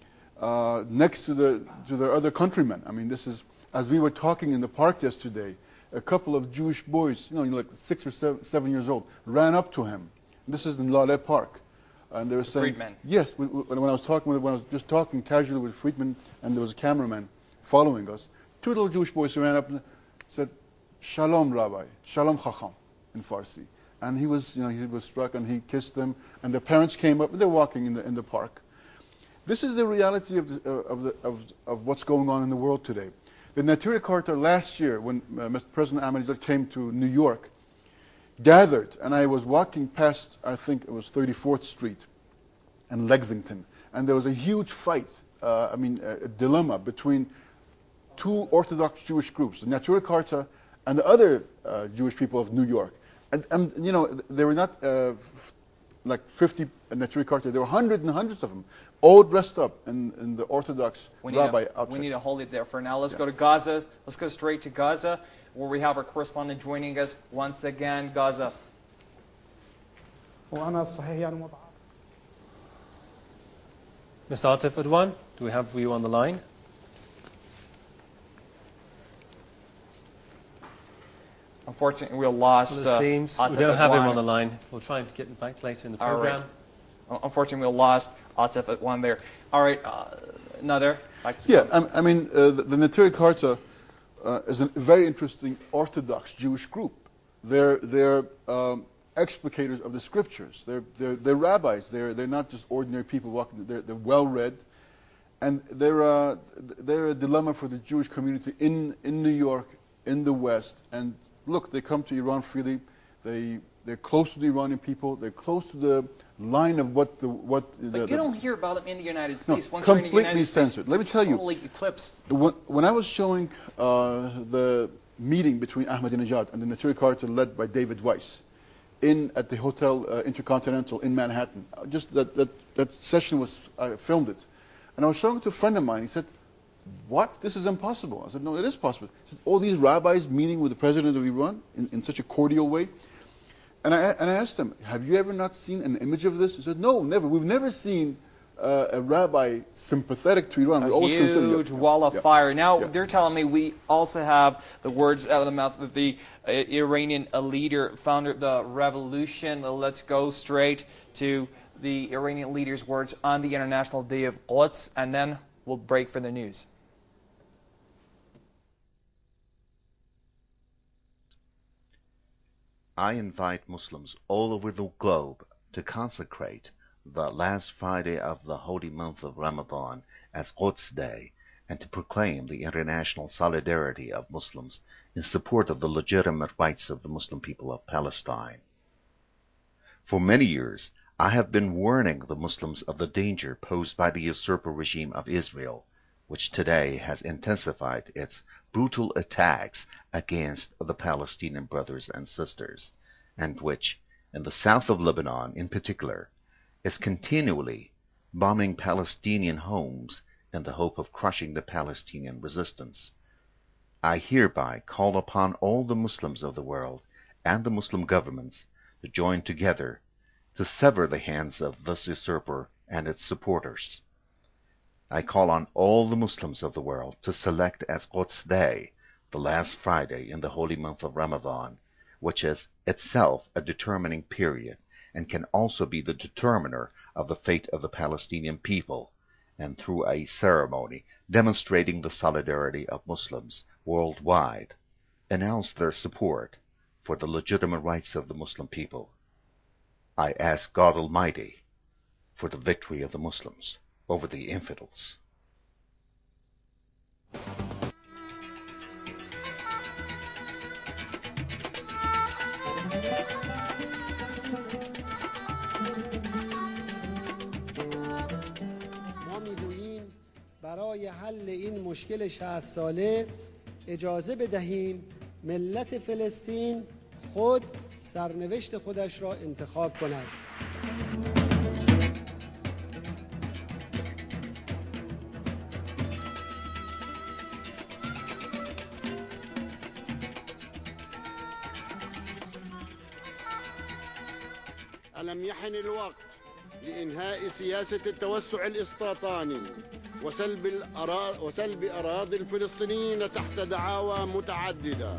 uh, next to, the, to their other countrymen. I mean, this is, as we were talking in the park yesterday, a couple of Jewish boys, you know, like six or seven, seven years old, ran up to him. This is in Laleh Park. And they were saying, Friedman. yes, when I was talking with, when I was just talking casually with Friedman, and there was a cameraman following us, two little Jewish boys ran up and said, Shalom, Rabbi, Shalom Chacham, in Farsi. And he was, you know, he was struck, and he kissed them, and the parents came up, and they're walking in the, in the park. This is the reality of, the, uh, of, the, of, of what's going on in the world today. The Neturei Karta last year, when uh, Mister President Ahmadinejad came to New York, gathered, and I was walking past, I think it was thirty-fourth Street in Lexington, and there was a huge fight, uh, I mean, a, a dilemma between two Orthodox Jewish groups, the Neturei Karta and the other uh, Jewish people of New York. And, and you know, they were not uh, f like fifty Neturei Karta, there were hundreds and hundreds of them, all dressed up in, in the Orthodox we rabbi a, outfit. We need to hold it there for now. Let's yeah. go to Gaza. Let's go straight to Gaza, where we have our correspondent joining us once again. Gaza. Mister Atif Udwan, do we have you on the line? Unfortunately, we lost. Well, it uh, seems Atif we don't have him Adwan. on the line. We'll try and get him back later in the All program. right. Unfortunately, we lost Atif Adwan there. All right, uh, Nader, back to Yeah, you. I, I mean, uh, the, the Neturei Karta uh, is a very interesting Orthodox Jewish group. They're they're um, explicators of the scriptures. They're they're, they're rabbis. They're they're not just ordinary people walking. They're they're well read, and they're uh, they're a dilemma for the Jewish community in in New York, in the West. And look, they come to Iran freely. They they're close to the Iranian people. They're close to the line of what the what. But the, you the, don't hear about them in the United No, States. Once you're in the completely United censored. States, Let me tell you, totally eclipsed. When, when I was showing uh, the meeting between Ahmadinejad and the Neturei Karta led by David Weiss in at the Hotel uh, Intercontinental in Manhattan, uh, just that, that, that session was, I filmed it. And I was showing it to a friend of mine. He said, what? This is impossible. I said, no, it is possible. He said, all these rabbis meeting with the president of Iran in, in such a cordial way. And I, and I asked him, have you ever not seen an image of this? He said, no, never. We've never seen uh, a rabbi sympathetic to Iran. A We always consider huge yeah, wall of yeah, fire. Now, yeah. they're telling me we also have the words out of the mouth of the uh, Iranian leader, founder of the revolution. Let's go straight to the Iranian leader's words on the International Day of Quds, and then we'll break for the news. I invite Muslims all over the globe to consecrate the last Friday of the holy month of Ramadan as Quds Day, and to proclaim the international solidarity of Muslims in support of the legitimate rights of the Muslim people of Palestine. For many years, I have been warning the Muslims of the danger posed by the usurper regime of Israel, which today has intensified its brutal attacks against the Palestinian brothers and sisters, and which, in the south of Lebanon in particular, is continually bombing Palestinian homes in the hope of crushing the Palestinian resistance. I hereby call upon all the Muslims of the world and the Muslim governments to join together to sever the hands of this usurper and its supporters. I call on all the Muslims of the world to select as Quds Day the last Friday in the holy month of Ramadan, which is itself a determining period and can also be the determiner of the fate of the Palestinian people, and through a ceremony demonstrating the solidarity of Muslims worldwide, announce their support for the legitimate rights of the Muslim people. I ask God Almighty for the victory of the Muslims over the infidels. ما میگوییم برای حل این مشکل شصت ساله اجازه بدهیم ملت فلسطین خود سرنوشت خودش را انتخاب کند. ألم يحن الوقت لإنهاء سياسة التوسع الاستيطاني وسلب الأراضي وسلب أراضي الفلسطينيين تحت دعاوى متعددة.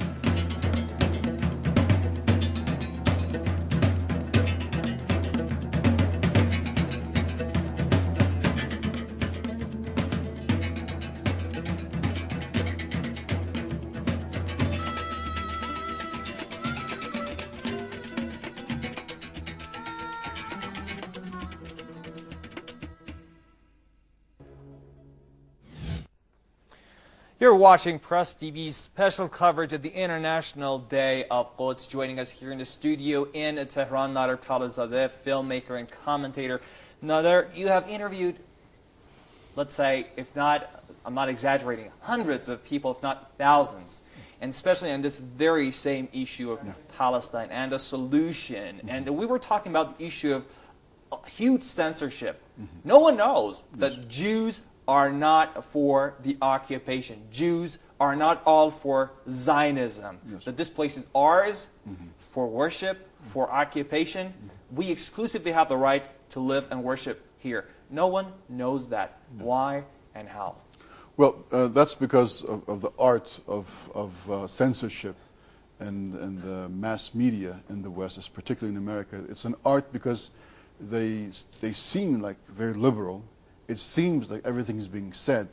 You're watching Press T V's special coverage of the International Day of Quds. Joining us here in the studio in Tehran, Nader Talazadeh, filmmaker and commentator. Nader, you have interviewed, let's say, if not, I'm not exaggerating, hundreds of people, if not thousands, and especially on this very same issue of yeah. Palestine and a solution. Mm-hmm. And we were talking about the issue of huge censorship. Mm-hmm. No one knows that yes. Jews are not for the occupation. Jews are not all for Zionism. Yes. That this place is ours mm-hmm. for worship, mm-hmm. for occupation. Mm-hmm. We exclusively have the right to live and worship here. No one knows that. No. Why and how? Well, uh, that's because of, of the art of, of uh, censorship and, and the mass media in the West, particularly in America. It's an art because they, they seem like very liberal. It seems like everything's being said,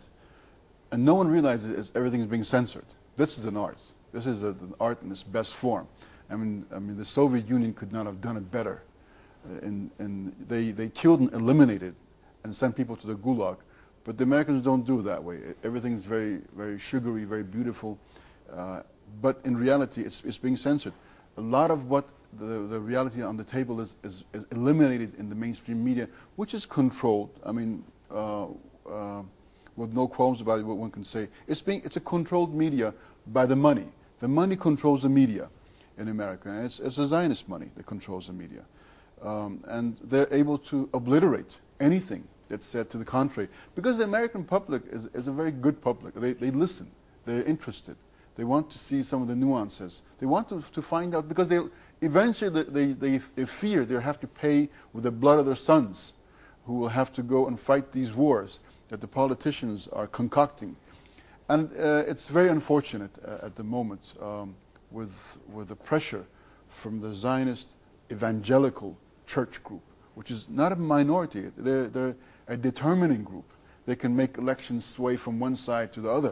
and no one realizes everything's being censored. This is an art. This is a, an art in its best form. I mean, I mean, the Soviet Union could not have done it better. And, and they, they killed and eliminated and sent people to the Gulag. But the Americans don't do it that way. Everything's very, very sugary, very beautiful. Uh, but in reality, it's, it's being censored. A lot of what the, the reality on the table is, is, is eliminated in the mainstream media, which is controlled. I mean, uh, uh, with no qualms about it, what one can say. It's, being, it's a controlled media by the money. The money controls the media in America. And it's, it's a Zionist money that controls the media. Um, and they're able to obliterate anything that's said to the contrary. Because the American public is, is a very good public. They, they listen. They're interested. They want to see some of the nuances. They want to, to find out, because they eventually they, they, they fear they'll have to pay with the blood of their sons, who will have to go and fight these wars that the politicians are concocting. And uh, it's very unfortunate uh, at the moment um, with, with the pressure from the Zionist evangelical church group, which is not a minority. They're, they're a determining group. They can make elections sway from one side to the other.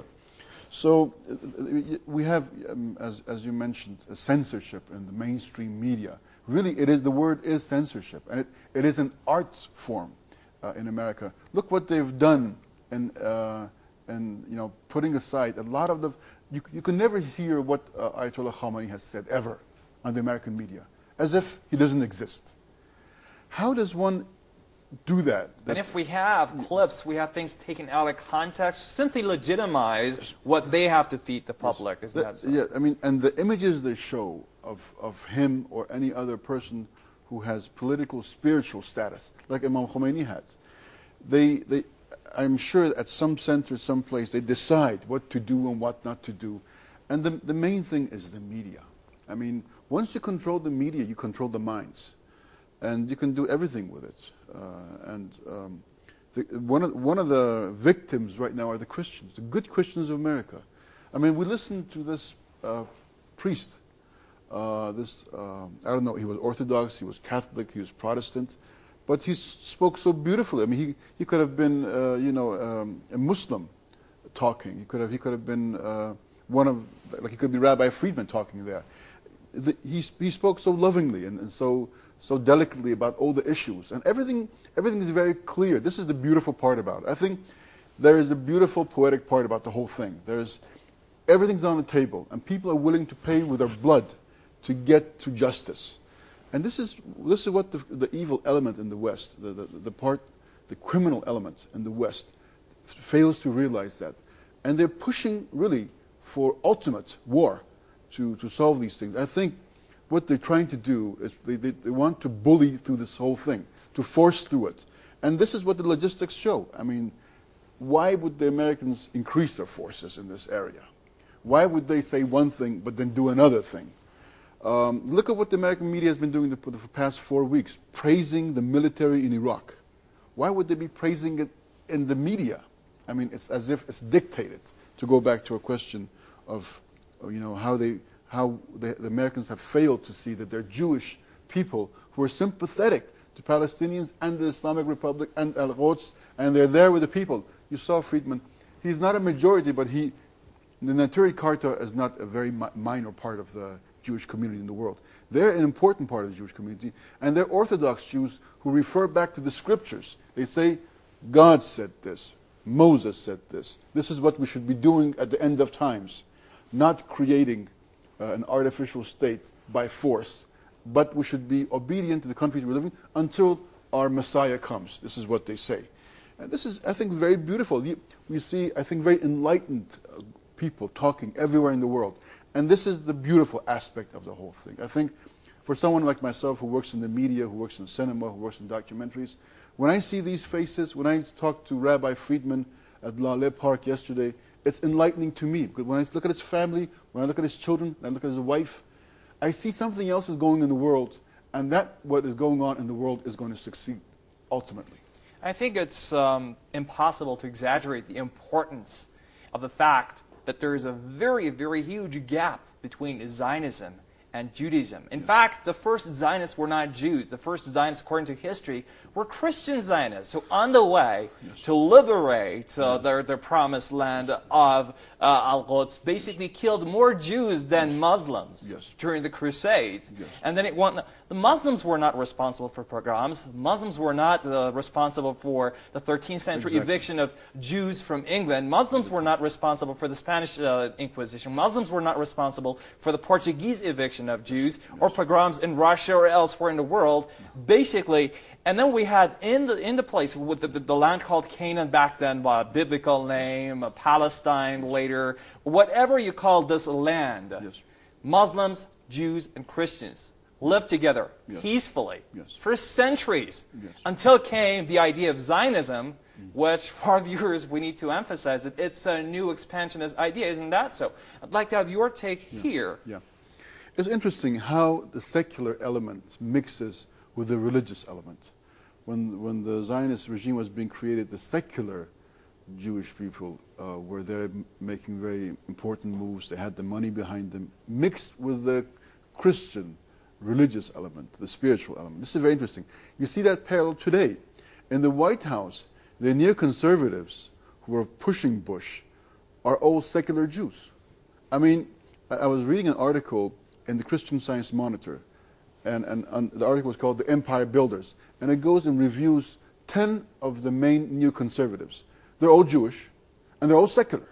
So uh, we have, um, as, as you mentioned, a censorship in the mainstream media. Really, it is, the word is censorship, and it, it is an art form uh, in America. Look what they've done in, uh, in you know, putting aside a lot of the, you, you can never hear what uh, Ayatollah Khamenei has said ever on the American media, as if he doesn't exist. How does one do that? And if we have clips, we have things taken out of context, simply legitimize what they have to feed the public. Isn't that so? Yeah, I mean, and the images they show of, of him or any other person who has political, spiritual status, like Imam Khomeini had, they, they, I'm sure at some center, someplace, they decide what to do and what not to do. And the, the main thing is the media. I mean, once you control the media, you control the minds. And you can do everything with it. Uh, and um, the, one, of, one of the victims right now are the Christians, the good Christians of America. I mean, we listened to this uh, priest. Uh, this uh, I don't know, he was Orthodox, he was Catholic, he was Protestant. But he spoke so beautifully. I mean, he, he could have been, uh, you know, um, a Muslim talking. He could have, he could have been uh, one of, like he could be Rabbi Friedman talking there. The, he, he spoke so lovingly and, and so so delicately about all the issues, and everything everything is very clear. This is the beautiful part about it. I think there is a beautiful poetic part about the whole thing. There's everything's on the table, and people are willing to pay with their blood to get to justice. And this is this is what the, the evil element in the West, the, the the part, the criminal element in the West, fails to realize that, and they're pushing really for ultimate war to to solve these things. I think what they're trying to do is they, they, they want to bully through this whole thing, to force through it. And this is what the logistics show. I mean, why would the Americans increase their forces in this area? Why would they say one thing but then do another thing? Um, look at what the American media has been doing the, for the past four weeks, praising the military in Iraq. Why would they be praising it in the media? I mean, it's as if it's dictated, to go back to a question of, you know, how they... how the, the Americans have failed to see that they're Jewish people who are sympathetic to Palestinians and the Islamic Republic and Al-Quds, and they're there with the people. You saw Friedman. He's not a majority, but he, the Neturei Karta is not a very mi minor part of the Jewish community in the world. They're an important part of the Jewish community, and they're Orthodox Jews who refer back to the scriptures. They say, God said this, Moses said this. This is what we should be doing at the end of times, not creating Uh, an artificial state by force, but we should be obedient to the countries we're living until our Messiah comes. This is what they say. And this is, I think, very beautiful. You, we see, I think, very enlightened uh, people talking everywhere in the world. And this is the beautiful aspect of the whole thing. I think for someone like myself who works in the media, who works in cinema, who works in documentaries, when I see these faces, when I talked to Rabbi Friedman at Laleh Park yesterday, it's enlightening to me, because when I look at his family, when I look at his children, when I look at his wife, I see something else is going in the world, and that what is going on in the world is going to succeed ultimately. I think it's um, impossible to exaggerate the importance of the fact that there is a very, very huge gap between Zionism and Judaism. In fact, the first Zionists were not Jews. The first Zionists, according to history, were Christian Zionists who on the way yes. to liberate uh, their, their promised land of uh, Al-Quds basically killed more Jews than yes. Muslims yes. during the Crusades. Yes. And then it won, the Muslims were not responsible for pogroms. Muslims were not uh, responsible for the thirteenth century exactly. eviction of Jews from England. Muslims were not responsible for the Spanish uh, Inquisition. Muslims were not responsible for the Portuguese eviction of Jews yes. or pogroms in Russia or elsewhere in the world. Basically, and then we had in the in the place with the, the, the land called Canaan back then, by a biblical name, uh, Palestine later, whatever you call this land, yes. Muslims, Jews, and Christians lived together yes. peacefully yes. for centuries yes. until came the idea of Zionism, mm. which for our viewers we need to emphasize that it's a new expansionist idea, isn't that so? I'd like to have your take yeah. here. Yeah. It's interesting how the secular element mixes with the religious element. When, when the Zionist regime was being created, the secular Jewish people uh, were there making very important moves. They had the money behind them, mixed with the Christian religious element, the spiritual element. This is very interesting. You see that parallel today. In the White House, the neoconservatives who are pushing Bush are all secular Jews. I mean, I, I was reading an article in the Christian Science Monitor, and, and, and the article was called The Empire Builders, and it goes and reviews ten of the main neoconservatives. They're all Jewish, and they're all secular.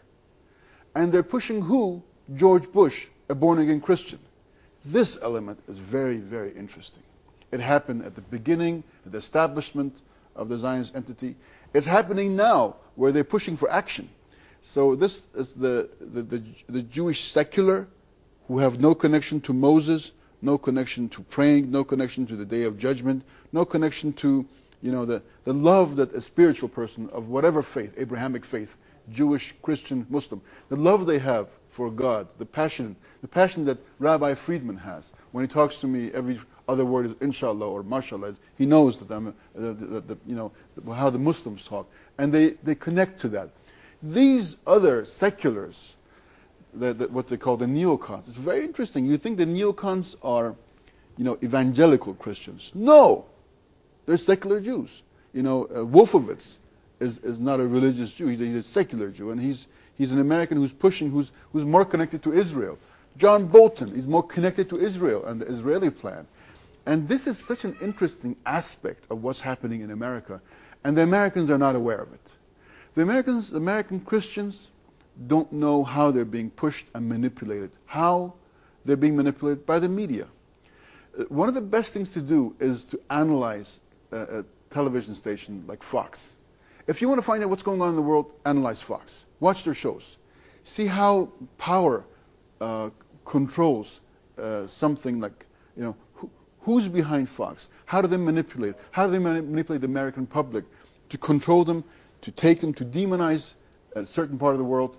And they're pushing who? George Bush, a born-again Christian. This element is very, very interesting. It happened at the beginning, at the establishment of the Zionist entity. It's happening now, where they're pushing for action. So this is the, the, the, the Jewish secular, who have no connection to Moses, no connection to praying, no connection to the Day of Judgment, no connection to, you know, the, the love that a spiritual person of whatever faith, Abrahamic faith, Jewish, Christian, Muslim, the love they have for God, the passion, the passion that Rabbi Friedman has. When he talks to me, every other word is inshallah or mashallah. He knows that I'm, a, that, that, you know, how the Muslims talk, and they, they connect to that. These other seculars, The, the, what they call the neocons. It's very interesting. You think the neocons are, you know, evangelical Christians. No! They're secular Jews. You know, uh, Wolfowitz is, is not a religious Jew. He's a, he's a secular Jew. And he's, he's an American who's pushing, who's, who's more connected to Israel. John Bolton is more connected to Israel and the Israeli plan. And this is such an interesting aspect of what's happening in America. And the Americans are not aware of it. The Americans, American Christians, don't know how they're being pushed and manipulated, how they're being manipulated by the media. Uh, one of the best things to do is to analyze uh, a television station like Fox. If you want to find out what's going on in the world, analyze Fox. Watch their shows. See how power uh, controls uh, something like, you know, who, who's behind Fox? How do they manipulate? How do they mani manipulate the American public to control them, to take them, to demonize a certain part of the world?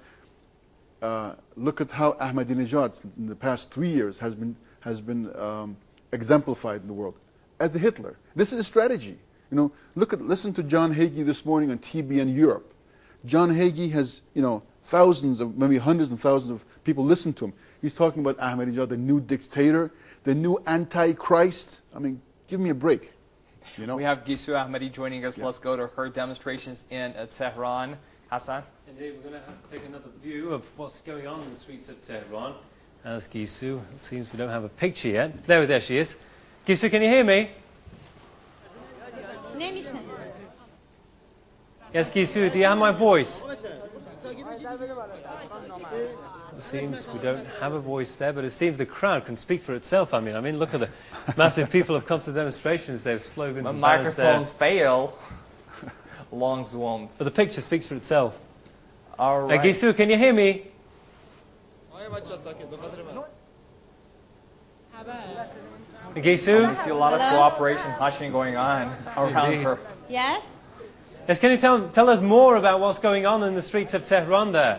Uh, look at how Ahmadinejad in the past three years has been has been um, exemplified in the world as a Hitler. This is a strategy. You know, look at listen to John Hagee this morning on T B N Europe. John Hagee has, you know, thousands of, maybe hundreds and thousands of people listen to him. He's talking about Ahmadinejad, the new dictator, the new antichrist. I mean, give me a break. You know. We have Gisu Ahmadi joining us. Yeah. Let's go to her demonstrations in uh, Tehran. Hassan? Indeed, we're going to have to take another view of what's going on in the streets of Tehran. As Gisu, it seems we don't have a picture yet. There, there she is. Gisu, can you hear me? Yes, Gisu, do you have my voice? It seems we don't have a voice there, but it seems the crowd can speak for itself. I mean, I mean, look at the massive people have come to the demonstrations. They have slogans and banners there. Microphones fail. Lungs won't. But the picture speaks for itself. All right. Uh, Gisu, can you hear me? Gisu? I see a lot of cooperation, hushing going on around Indeed. her. Yes? Yes, can you tell, tell us more about what's going on in the streets of Tehran there?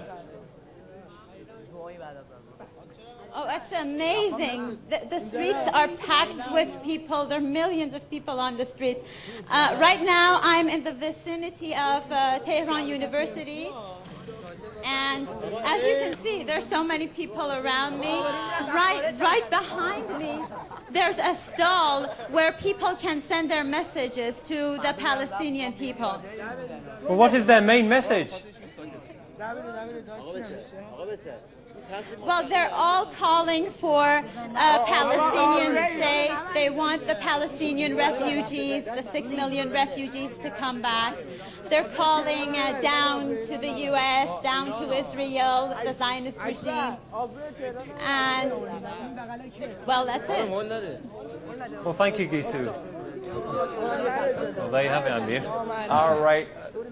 Oh, that's amazing. The, the streets are packed with people. There are millions of people on the streets. Uh, right now, I'm in the vicinity of uh, Tehran University. And And as you can see, there's so many people around me. Right, right behind me, there's a stall where people can send their messages to the Palestinian people. Well, what is their main message? Well, they're all calling for a Palestinian state. They want the Palestinian refugees, the six million refugees, to come back. They're calling uh, down to the U S, down to Israel, the Zionist regime. And, well, that's it. Well, thank you, Gisu. Well, there you have it, Amir. All right.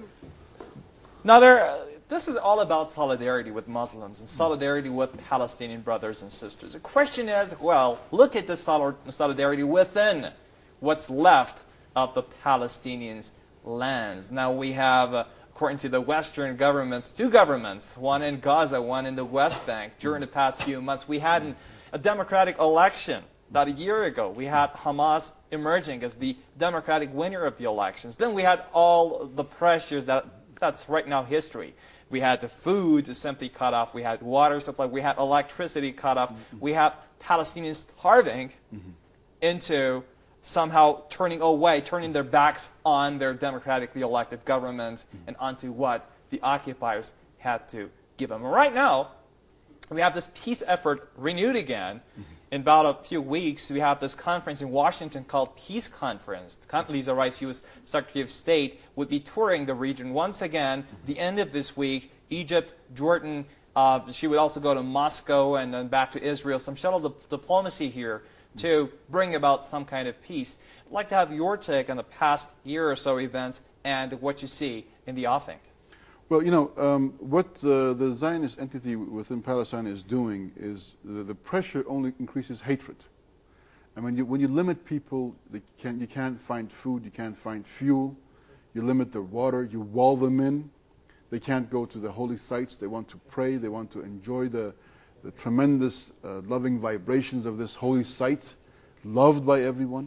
Now, there, this is all about solidarity with Muslims and solidarity with Palestinian brothers and sisters. The question is, well, look at the solidarity within what's left of the Palestinians' lands. Now, we have, uh, according to the Western governments, two governments, one in Gaza, one in the West Bank. During the past few months, we had an, a democratic election. About a year ago, we had Hamas emerging as the democratic winner of the elections. Then we had all the pressures that that's right now history. We had the food simply cut off. We had water supply. We had electricity cut off. Mm-hmm. We have Palestinians starving mm-hmm. into somehow turning away, turning their backs on their democratically elected government mm-hmm. and onto what the occupiers had to give them. Right now, we have this peace effort renewed again. Mm-hmm. In about a few weeks, we have this conference in Washington called Peace Conference. Condoleezza Rice, U S Secretary of State, would be touring the region once again. The end of this week, Egypt, Jordan. Uh, she would also go to Moscow and then back to Israel. Some shuttle di diplomacy here to bring about some kind of peace. I'd like to have your take on the past year or so events and what you see in the offing. Well, you know, um, what uh, the Zionist entity within Palestine is doing is the, the pressure only increases hatred. And when you, when you limit people, they can't, you can't find food, you can't find fuel, you limit their water, you wall them in. They can't go to the holy sites. They want to pray. They want to enjoy the, the tremendous uh, loving vibrations of this holy site, loved by everyone.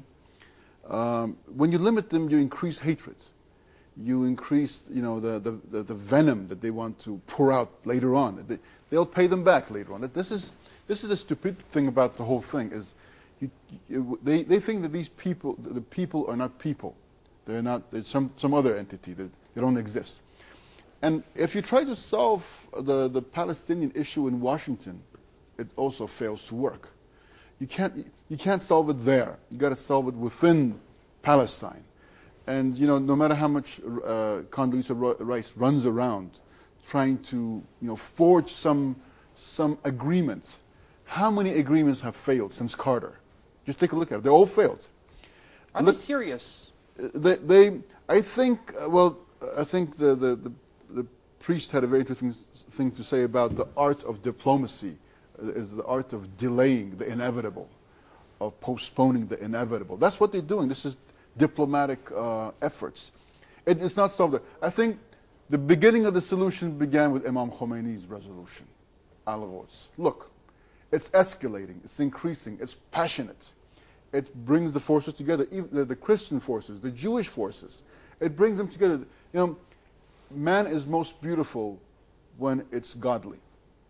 Um, when you limit them, you increase hatred. You increase, you know, the, the, the, the venom that they want to pour out later on. They, they'll pay them back later on. This is, this is a stupid thing about the whole thing, is you, you, they, they think that these people, the people are not people. They're not, they're some, some other entity. They, they don't exist. And if you try to solve the, the Palestinian issue in Washington, it also fails to work. You can't, you can't solve it there. You've got to solve it within Palestine. And, you know, no matter how much uh, Condoleezza Rice runs around trying to, you know, forge some, some agreement, how many agreements have failed since Carter? Just take a look at it. They all failed. Are look, they serious? They, they, I think, uh, well, I think the, the, the, the priest had a very interesting thing to say about the art of diplomacy, uh, is the art of delaying the inevitable, of postponing the inevitable. That's what they're doing. This is diplomatic uh, efforts. It is not solved. I think the beginning of the solution began with Imam Khomeini's resolution, Al-Quds. Look, it's escalating, it's increasing, it's passionate. It brings the forces together, even the, the Christian forces, the Jewish forces. It brings them together. You know, man is most beautiful when it's godly.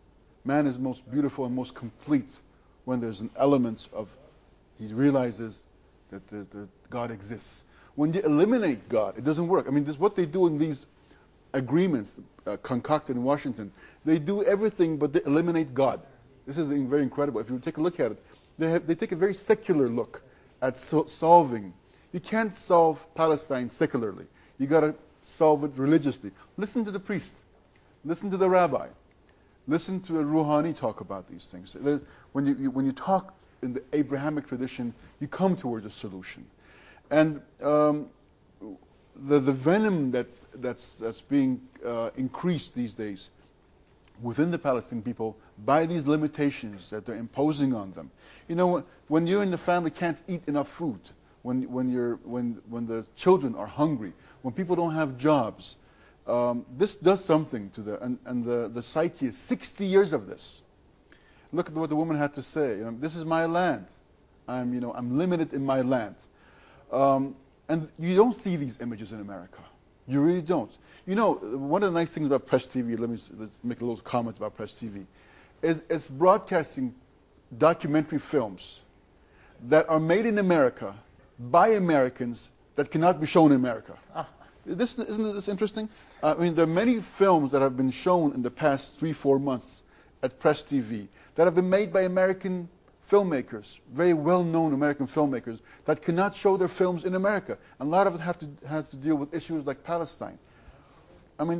Man is most beautiful and most complete when there's an element of, he realizes that the, the God exists. When you eliminate God, it doesn't work. I mean, this is what they do in these agreements uh, concocted in Washington. They do everything but they eliminate God. This is very incredible. If you take a look at it, they, have, they take a very secular look at so solving. You can't solve Palestine secularly. You got to solve it religiously. Listen to the priest. Listen to the rabbi. Listen to a Rouhani talk about these things. There's, when you, you, when you talk in the Abrahamic tradition, you come towards a solution. And um, the, the venom that's, that's, that's being uh, increased these days within the Palestinian people by these limitations that they're imposing on them. You know, when you and the family can't eat enough food, when, when, you're, when, when the children are hungry, when people don't have jobs, um, this does something to the, and, and the, the psyche is sixty years of this. Look at what the woman had to say. You know, this is my land. I'm, you know, I'm limited in my land. Um, and you don't see these images in America. You really don't. You know, one of the nice things about Press T V, let me let's make a little comment about Press T V, is it's broadcasting documentary films that are made in America by Americans that cannot be shown in America. Ah. This, isn't this interesting? Uh, I mean, there are many films that have been shown in the past three, four months at Press T V that have been made by American filmmakers, very well-known American filmmakers, that cannot show their films in America. And a lot of it have to, has to deal with issues like Palestine. I mean,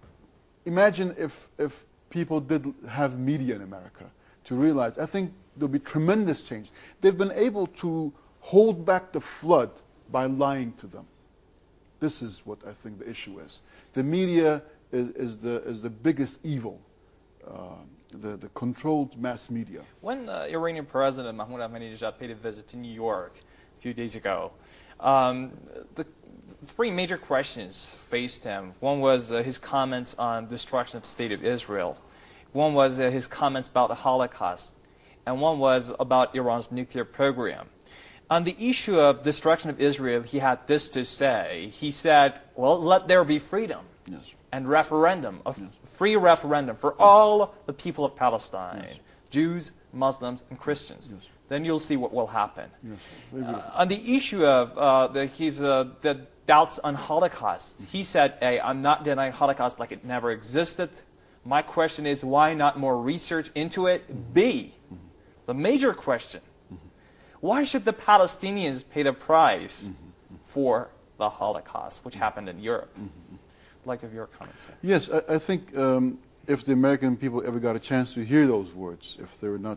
imagine if, if people did have media in America to realize, I think there'll be tremendous change. They've been able to hold back the flood by lying to them. This is what I think the issue is. The media is, is, the, is the biggest evil, uh, the, the controlled mass media. When uh, Iranian President Mahmoud Ahmadinejad paid a visit to New York a few days ago, um, the three major questions faced him. One was uh, his comments on destruction of the State of Israel. One was uh, his comments about the Holocaust. And one was about Iran's nuclear program. On the issue of destruction of Israel, he had this to say. He said, well, let there be freedom yes. and referendum, a yes. free referendum for yes. all the people of Palestine, yes. Jews, Muslims, and Christians. Yes. Then you'll see what will happen. Yes. Uh, on the issue of uh, the, his, uh, the doubts on Holocaust, he said, A, I'm not denying Holocaust like it never existed. My question is, why not more research into it? Mm-hmm. B, mm-hmm. the major question, why should the Palestinians pay the price mm-hmm. for the Holocaust, which happened in Europe? Mm-hmm. I'd like to have your comments. Yes, I, I think um, if the American people ever got a chance to hear those words, if they were not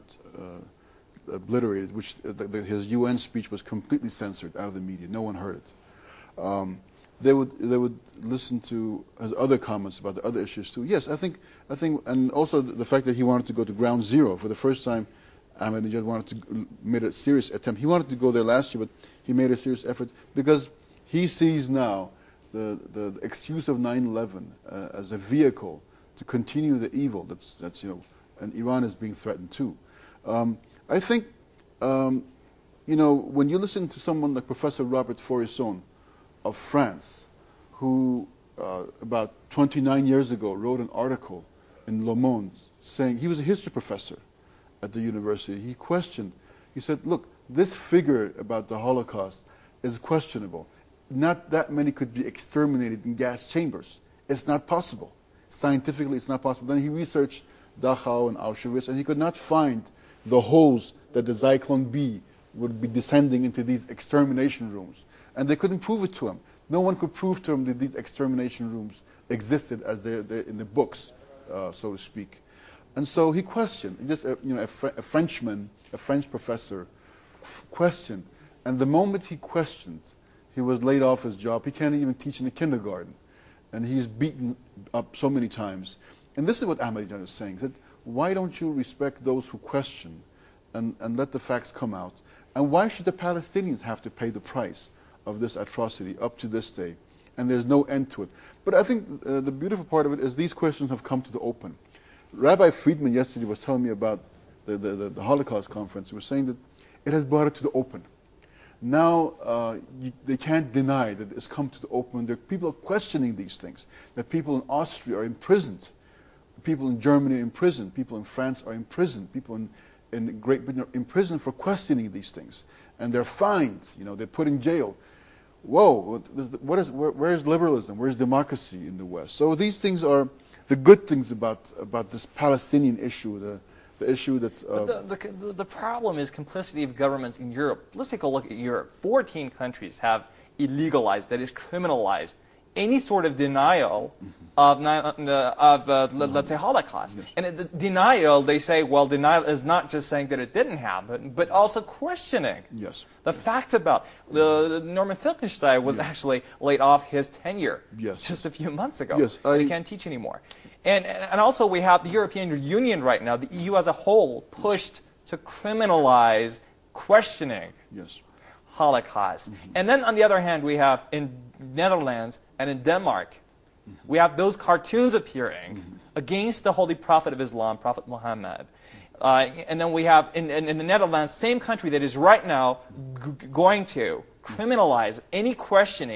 uh, obliterated, which uh, the, the, his U N speech was completely censored out of the media, no one heard it. Um, they would they would listen to his other comments about the other issues too. Yes, I think I think, and also the, the fact that he wanted to go to ground zero for the first time. Ahmadinejad wanted to made a serious attempt. He wanted to go there last year, but he made a serious effort because he sees now the, the, the excuse of nine eleven uh, as a vehicle to continue the evil that's, that's, you know, and Iran is being threatened too. Um, I think, um, you know, when you listen to someone like Professor Robert Faurisson of France, who uh, about twenty-nine years ago wrote an article in Le Monde saying, he was a history professor at the university, he questioned, he said, look, this figure about the Holocaust is questionable. Not that many could be exterminated in gas chambers. It's not possible. Scientifically, it's not possible. Then he researched Dachau and Auschwitz, and he could not find the holes that the Zyklon B would be descending into these extermination rooms. And they couldn't prove it to him. No one could prove to him that these extermination rooms existed as they're, they're in the books, uh, so to speak. And so he questioned, just a, you know, a, Fr a Frenchman, a French professor, f questioned. And the moment he questioned, he was laid off his job. He can't even teach in a kindergarten. And he's beaten up so many times. And this is what Ahmadinejad is saying. He said, why don't you respect those who question and, and let the facts come out? And why should the Palestinians have to pay the price of this atrocity up to this day? And there's no end to it. But I think uh, the beautiful part of it is these questions have come to the open. Rabbi Friedman yesterday was telling me about the, the, the, the Holocaust conference. He was saying that it has brought it to the open. Now uh, you, they can't deny that it's come to the open. There, people are questioning these things. That people in Austria are imprisoned. People in Germany are imprisoned. People in France are imprisoned. People in, in Great Britain are imprisoned for questioning these things. And they're fined. You know, they're put in jail. Whoa, what is, where, where's liberalism? Where's democracy in the West? So these things are the good things about, about this Palestinian issue, the, the issue that... Uh, the, the, the problem is complicity of governments in Europe. Let's take a look at Europe. fourteen countries have illegalized, that is criminalized, any sort of denial mm-hmm. of, of uh, mm-hmm. let's say, Holocaust. Yes. And the denial, they say, well, denial is not just saying that it didn't happen, but also questioning yes. the yes. facts about. The, Norman Finkelstein was yes. actually laid off his tenure yes. just a few months ago. Yes, I, he can't teach anymore. And, and also we have the European Union right now, the E U as a whole, pushed to criminalize questioning yes. Holocaust. Mm-hmm. And then on the other hand, we have in Netherlands and in Denmark, mm-hmm. we have those cartoons appearing mm-hmm. against the holy prophet of Islam, Prophet Muhammad. Uh, and then we have in, in, in the Netherlands, same country that is right now g going to criminalize any questioning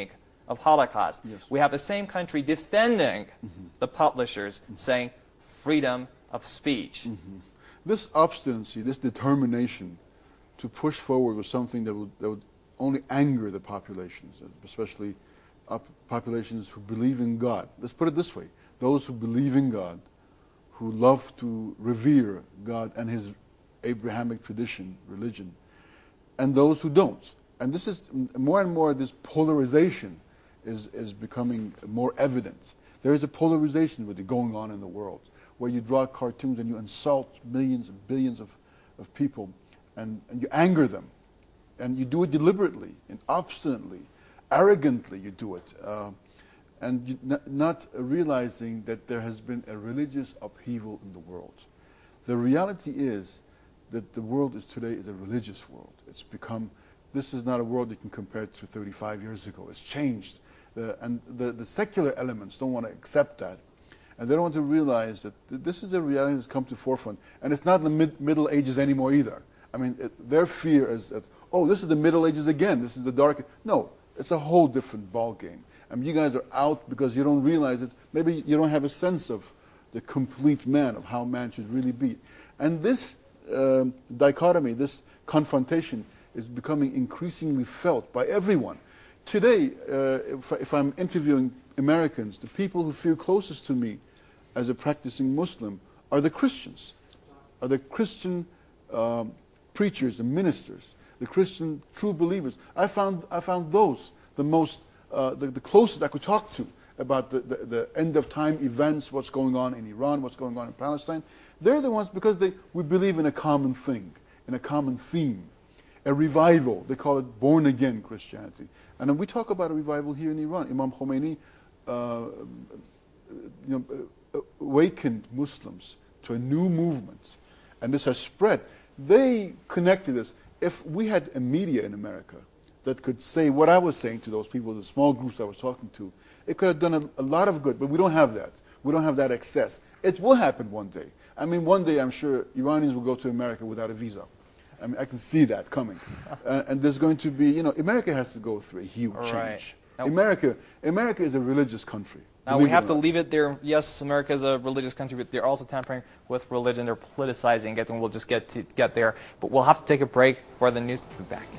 of Holocaust. Yes. We have the same country defending mm-hmm. the publishers, mm-hmm. saying freedom of speech. Mm-hmm. This obstinacy, this determination to push forward was something that would, that would only anger the populations, especially uh, populations who believe in God. Let's put it this way. Those who believe in God, who love to revere God and His Abrahamic tradition, religion, and those who don't. And this is, more and more, this polarization is, is becoming more evident. There is a polarization with it going on in the world, where you draw cartoons and you insult millions and billions of, of people, and, and you anger them. And you do it deliberately and obstinately, arrogantly you do it. Uh, and you, n not realizing that there has been a religious upheaval in the world. The reality is that the world is today is a religious world. It's become, this is not a world you can compare to thirty-five years ago. It's changed. The, and the, the secular elements don't want to accept that. And they don't want to realize that th this is a reality that's come to the forefront. And it's not in the mid Middle Ages anymore either. I mean, it, their fear is that, oh, this is the Middle Ages again. This is the dark. No, it's a whole different ball game. I mean, you guys are out because you don't realize it. Maybe you don't have a sense of the complete man, of how man should really be. And this um, dichotomy, this confrontation is becoming increasingly felt by everyone. Today, uh, if, if I'm interviewing Americans, the people who feel closest to me as a practicing Muslim are the Christians, are the Christian um, preachers and ministers, the Christian true believers. I found, I found those the most, uh, the, the closest I could talk to about the, the, the end of time events, what's going on in Iran, what's going on in Palestine. They're the ones because they, we believe in a common thing, in a common theme, a revival. They call it born again Christianity. And then we talk about a revival here in Iran. Imam Khomeini uh, you know, awakened Muslims to a new movement. And this has spread. They connected us. If we had a media in America that could say what I was saying to those people, the small groups I was talking to, it could have done a, a lot of good, but we don't have that. We don't have that access. It will happen one day. I mean, one day I'm sure Iranians will go to America without a visa. I mean, I can see that coming. uh, and there's going to be, you know, America has to go through a huge right. change. Now, America, America is a religious country. Now we have to leave it there. Yes, America is a religious country, but they're also tampering with religion. They're politicizing it, and we'll just get to get there. But we'll have to take a break for the news. We'll be back.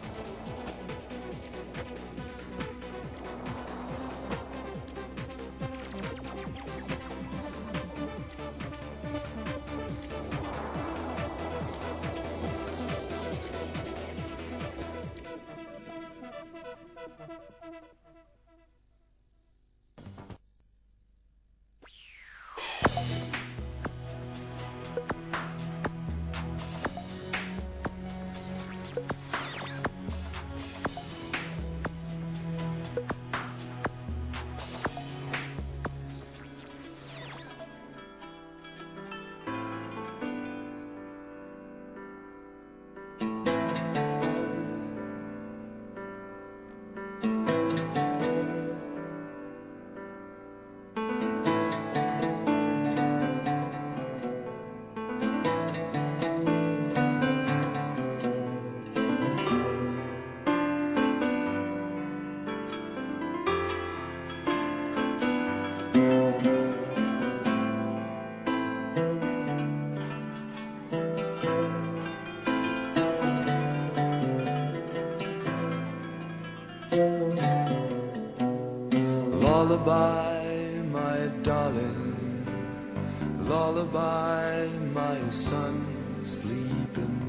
Lullaby, my darling, lullaby, my son, sleep in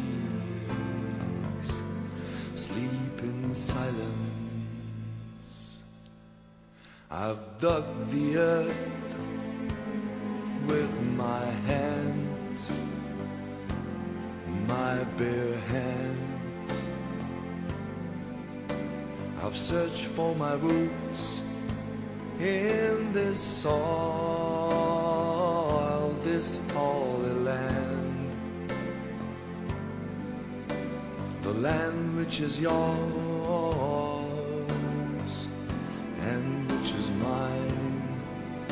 peace, sleep in silence. I've dug the earth with my hands, my bare hands. I've searched for my roots in this soil, this holy land, the land which is yours and which is mine,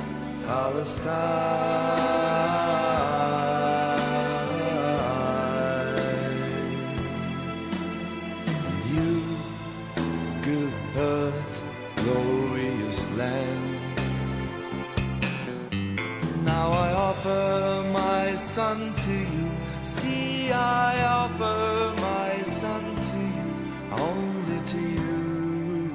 Palestine. And you give birth, to you. See, I offer my son to you, only to you.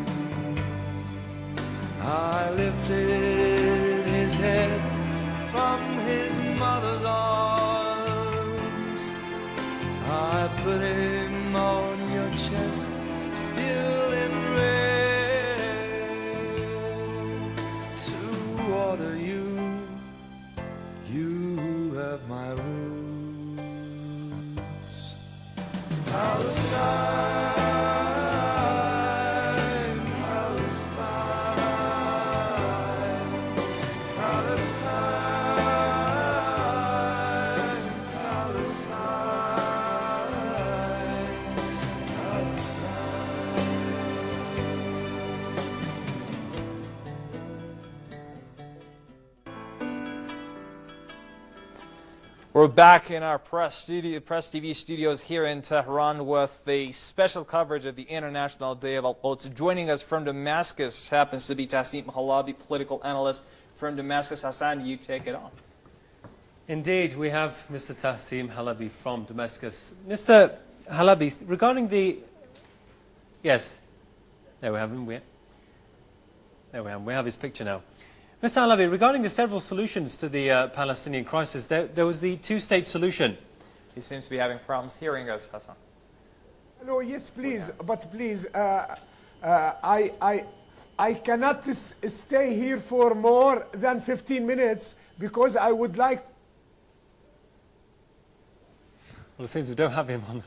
I lifted his head from his mother's arms. I put him on your chest, still in red, to order you. You have my roots. Palestine, Palestine, Palestine, We're back in our press studio, press T V studios here in Tehran with the special coverage of the International Day of Al-Quds. Joining us from Damascus happens to be Tasnim Halabi, political analyst from Damascus. Hassan, you take it on. Indeed, we have Mister Tasnim Halabi from Damascus. Mister Halabi, regarding the... Yes, there we have him. We... There we have him. We have his picture now. Mister Halabi, regarding the several solutions to the uh, Palestinian crisis, there, there was the two-state solution. He seems to be having problems hearing us, Hassan. Hello, yes, please, but please, uh, uh, I, I, I cannot s stay here for more than fifteen minutes because I would like... Well, it seems we don't have him on the,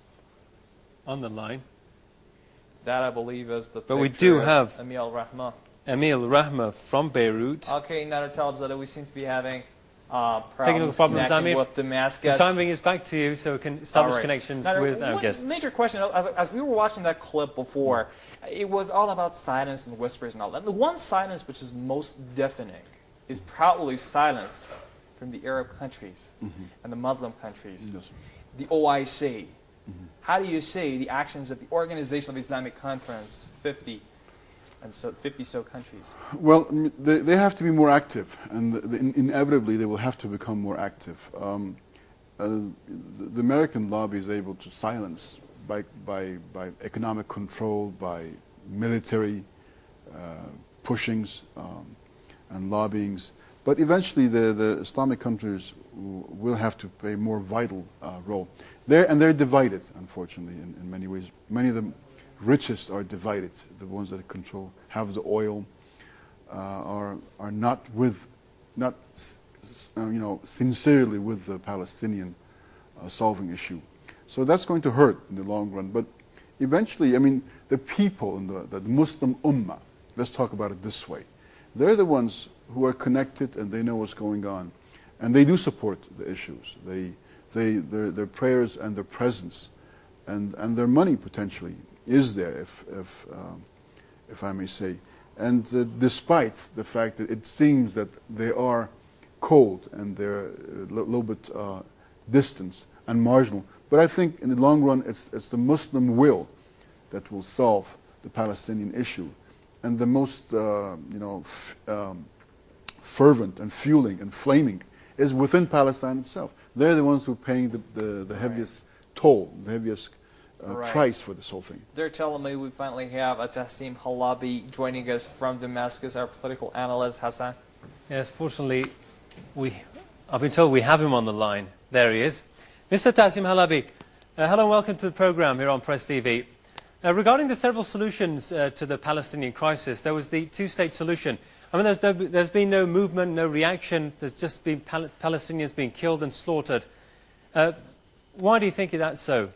on the line. That, I believe, is the But we do of have Emil Rahma. Emil Rahma from Beirut. Okay, Nader Talabzadeh, we seem to be having uh, Technical problems problems, connecting Amir. with Damascus. The timing is back to you, so we can establish All right. connections Nader, with our one guests. Major question, as, as we were watching that clip before, it was all about silence and whispers and all that. The one silence which is most deafening is probably silence from the Arab countries Mhm. and the Muslim countries, Yes. the O I C. Mhm. How do you see the actions of the Organization of Islamic Conference, fifty and so fifty so countries? Well, m- they, they have to be more active, and the, the, in- inevitably they will have to become more active. Um, uh, the, the American lobby is able to silence by, by, by economic control, by military uh, pushings um, and lobbyings. But eventually the, the Islamic countries w- will have to play a more vital uh, role. They're, and they're divided, unfortunately, in, in many ways. Many of the richest are divided. The ones that control, have the oil, uh, are, are not with, not s- s- uh, you know, sincerely with the Palestinian uh, solving issue. So that's going to hurt in the long run. But eventually, I mean, the people in the, the Muslim Ummah, let's talk about it this way, they're the ones who are connected and they know what's going on. And they do support the issues. They, they, their, their prayers and their presence and, and their money potentially is there, if, if, um, if I may say. And uh, despite the fact that it seems that they are cold and they're a li- little bit uh, distant and marginal, but I think in the long run it's, it's the Muslim will that will solve the Palestinian issue. And the most uh, you know, f um, fervent and fueling and flaming is within Palestine itself. They're the ones who are paying the, the, the heaviest toll, the heaviest uh, Right. price for this whole thing. They're telling me we finally have a Tasnim Halabi joining us from Damascus, our political analyst, Hassan. Yes, fortunately, we, I've been told we have him on the line. There he is. Mister Tasnim Halabi, uh, hello and welcome to the program here on Press T V. Uh, regarding the several solutions uh, to the Palestinian crisis, there was the two-state solution. I mean, there's, no, there's been no movement, no reaction. There's just been Pal Palestinians being killed and slaughtered. Uh, why do you think that's so?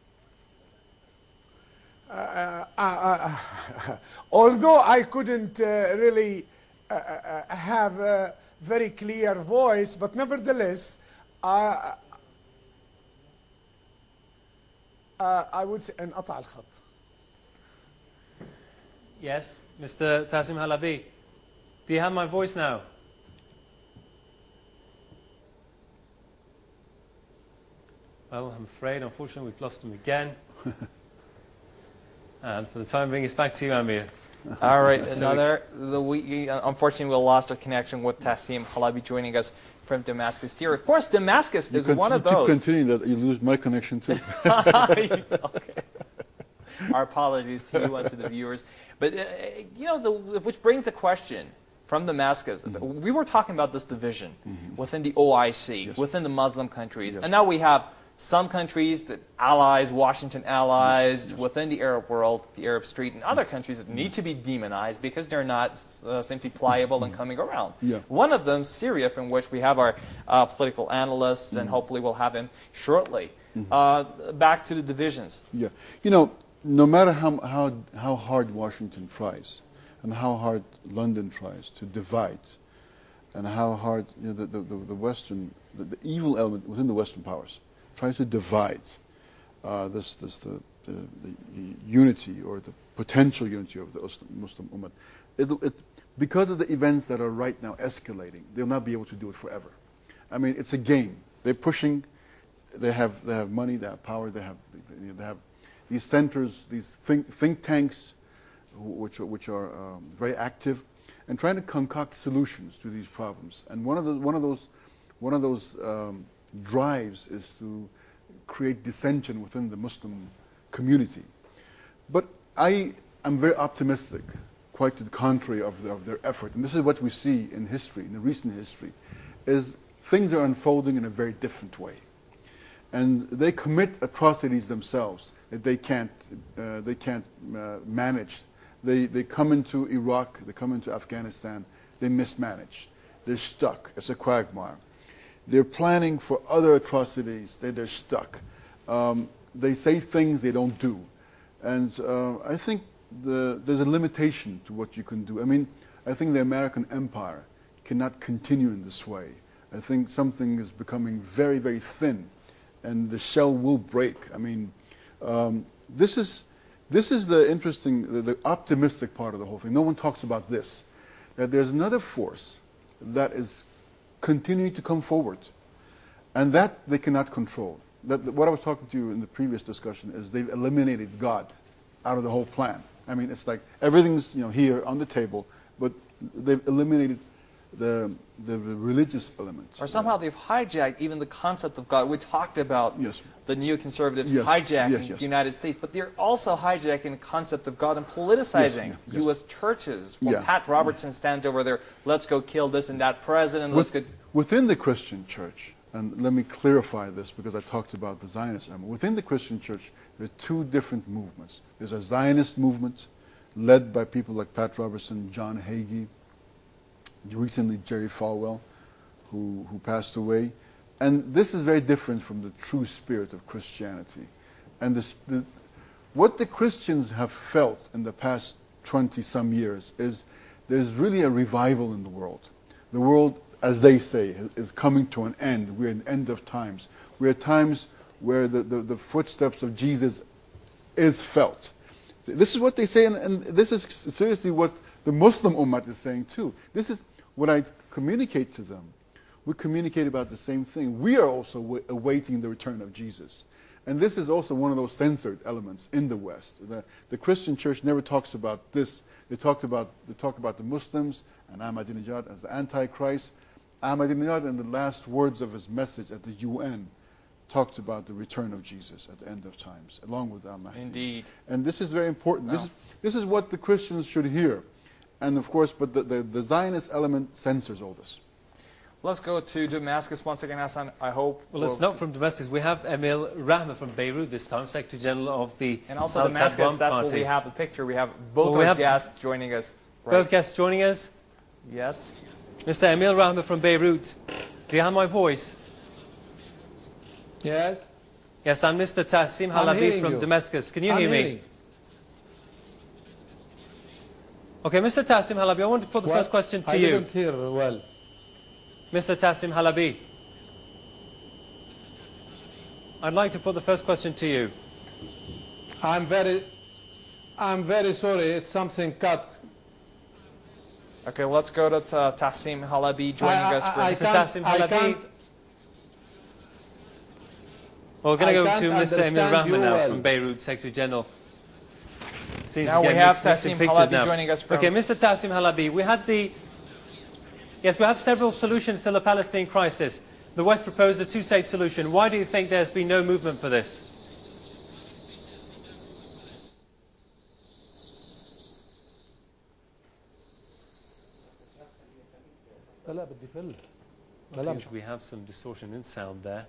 Uh, uh, uh, although I couldn't uh, really uh, uh, have a very clear voice, but nevertheless, uh, uh, I would say انقطع الخط. Yes, Mister Tasnim Halabi, do you have my voice now? Well, I'm afraid, unfortunately, we've lost him again. And for the time being, it's back to you, Amir. All right, another. The, we, unfortunately, we lost our connection with Tassim Halabi joining us from Damascus here. Of course, Damascus you is one of you those. Keep continuing that, you lose my connection too. Okay. Our apologies to you and to the viewers. But, uh, you know, the, which brings the question from Damascus. Mm-hmm. We were talking about this division mm-hmm. within the O I C, yes. within the Muslim countries. Yes. And now we have some countries that allies, Washington allies, yes. within the Arab world, the Arab street, and other countries that need to be demonized because they're not uh, simply pliable mm-hmm. and coming around. Yeah. One of them, Syria, from which we have our uh, political analysts, mm-hmm. and hopefully we'll have him shortly. Mm-hmm. uh, back to the divisions. Yeah. You know, no matter how, how, how hard Washington tries, and how hard London tries to divide, and how hard you know, the, the, the Western, the, the evil element within the Western powers tries to divide uh, this, this the, the, the unity or the potential unity of the Muslim Ummah. It, it, because of the events that are right now escalating, they'll not be able to do it forever. I mean, it's a game. They're pushing. They have they have money. They have power. They have they have these centers, these think, think tanks, which are, which are um, very active, and trying to concoct solutions to these problems. And one of the one of those one of those um, drives is to create dissension within the Muslim community. But I am very optimistic, quite to the contrary of, the, of their effort. And this is what we see in history, in the recent history, is things are unfolding in a very different way. And they commit atrocities themselves that they can't, uh, they can't uh, manage. They, they come into Iraq, they come into Afghanistan, they mismanage. They're stuck. It's a quagmire. They're planning for other atrocities. They, they're stuck. Um, they say things they don't do. And uh, I think the, there's a limitation to what you can do. I mean, I think the American empire cannot continue in this way. I think something is becoming very, very thin, and the shell will break. I mean, um, this is this is the interesting, the, the optimistic part of the whole thing. No one talks about this, that there's another force that is continuing to come forward, and that they cannot control. That what I was talking to you in the previous discussion is they've eliminated God out of the whole plan. I mean, it's like everything's you know here on the table, but they've eliminated the the religious element. Or somehow they've hijacked even the concept of God. We talked about yes. the neoconservatives yes. hijacking yes, yes. the United States, but they're also hijacking the concept of God and politicizing yes, yes, U S churches. When yeah. Pat Robertson yeah. stands over there, let's go kill this and that president. Let's With, go. Within the Christian church, and let me clarify this because I talked about the Zionist movement. Within the Christian church, there are two different movements. There's a Zionist movement led by people like Pat Robertson, John Hagee, recently Jerry Falwell, who, who passed away. And this is very different from the true spirit of Christianity. And this, the, what the Christians have felt in the past twenty-some years is there's really a revival in the world. The world, as they say, is coming to an end. We're in the end of times. We're at times where the, the, the footsteps of Jesus is felt. This is what they say, and, and this is seriously what the Muslim Ummah is saying too. This is what I communicate to them. We communicate about the same thing. We are also awaiting the return of Jesus. And this is also one of those censored elements in the West. The, the Christian church never talks about this. They, talked about, they talk about the Muslims and Ahmadinejad as the Antichrist. Ahmadinejad, in the last words of his message at the U N, talked about the return of Jesus at the end of times, along with Al-Mahdi. Indeed. And this is very important. No. This, this is what the Christians should hear. And of course, but the, the, the Zionist element censors all this. Let's go to Damascus once again, Hassan. I hope. Well, it's not from Damascus. We have Emil Rahma from Beirut this time, Secretary General of the And also Al Damascus, that's Party. what we have the picture. We have both well, we our have guests joining us. Right. Both guests joining us? Yes. Mister Emil Rahma from Beirut. Do you have my voice? Yes. Yes, I'm Mister Tassim Halabi from you. Damascus. Can you I'm hear me? hearing. Okay, Mister Tassim Halabi, I want to put the well, first question to I you. I didn't hear well. Mister Tassim Halabi, I'd like to put the first question to you. I'm very, I'm very sorry. It's something cut. Okay, let's go to uh, Tassim Halabi joining I, I, us. For I Mister can't, Tassim I Halabi. can't, Well, we're going to I go to can't Mister Emil understand Rahman you now well. from Beirut, Secretary General. seems Now we're we getting have mixed- mixing Tassim pictures Halabi now. joining us from- Okay, Mister Tassim Halabi, we had the... Yes, we have several solutions to the Palestine crisis. The West proposed a two-state solution. Why do you think there's been no movement for this? It seems we have some distortion in sound there.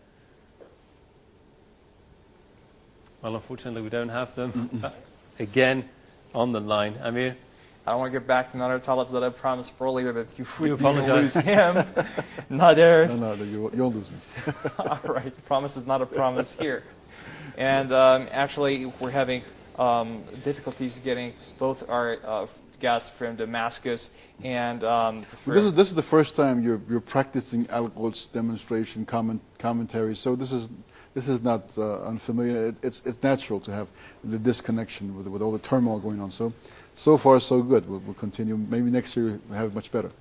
Well, unfortunately, we don't have them. Uh, again, on the line. Amir? I don't want to get back to Nader Taleb that I promised earlier that you Do would apologize. lose him. Nader. No, no, you, you'll lose me. All right, the promise is not a promise here. And um, actually, we're having um, difficulties getting both our uh, guests from Damascus and um, This is this is the first time you're you're practicing Al-Quds demonstration comment commentary. So this is this is not uh, unfamiliar. It, it's it's natural to have the disconnection with with all the turmoil going on. So so far so good. We'll, we'll continue. Maybe next year we'll have it much better.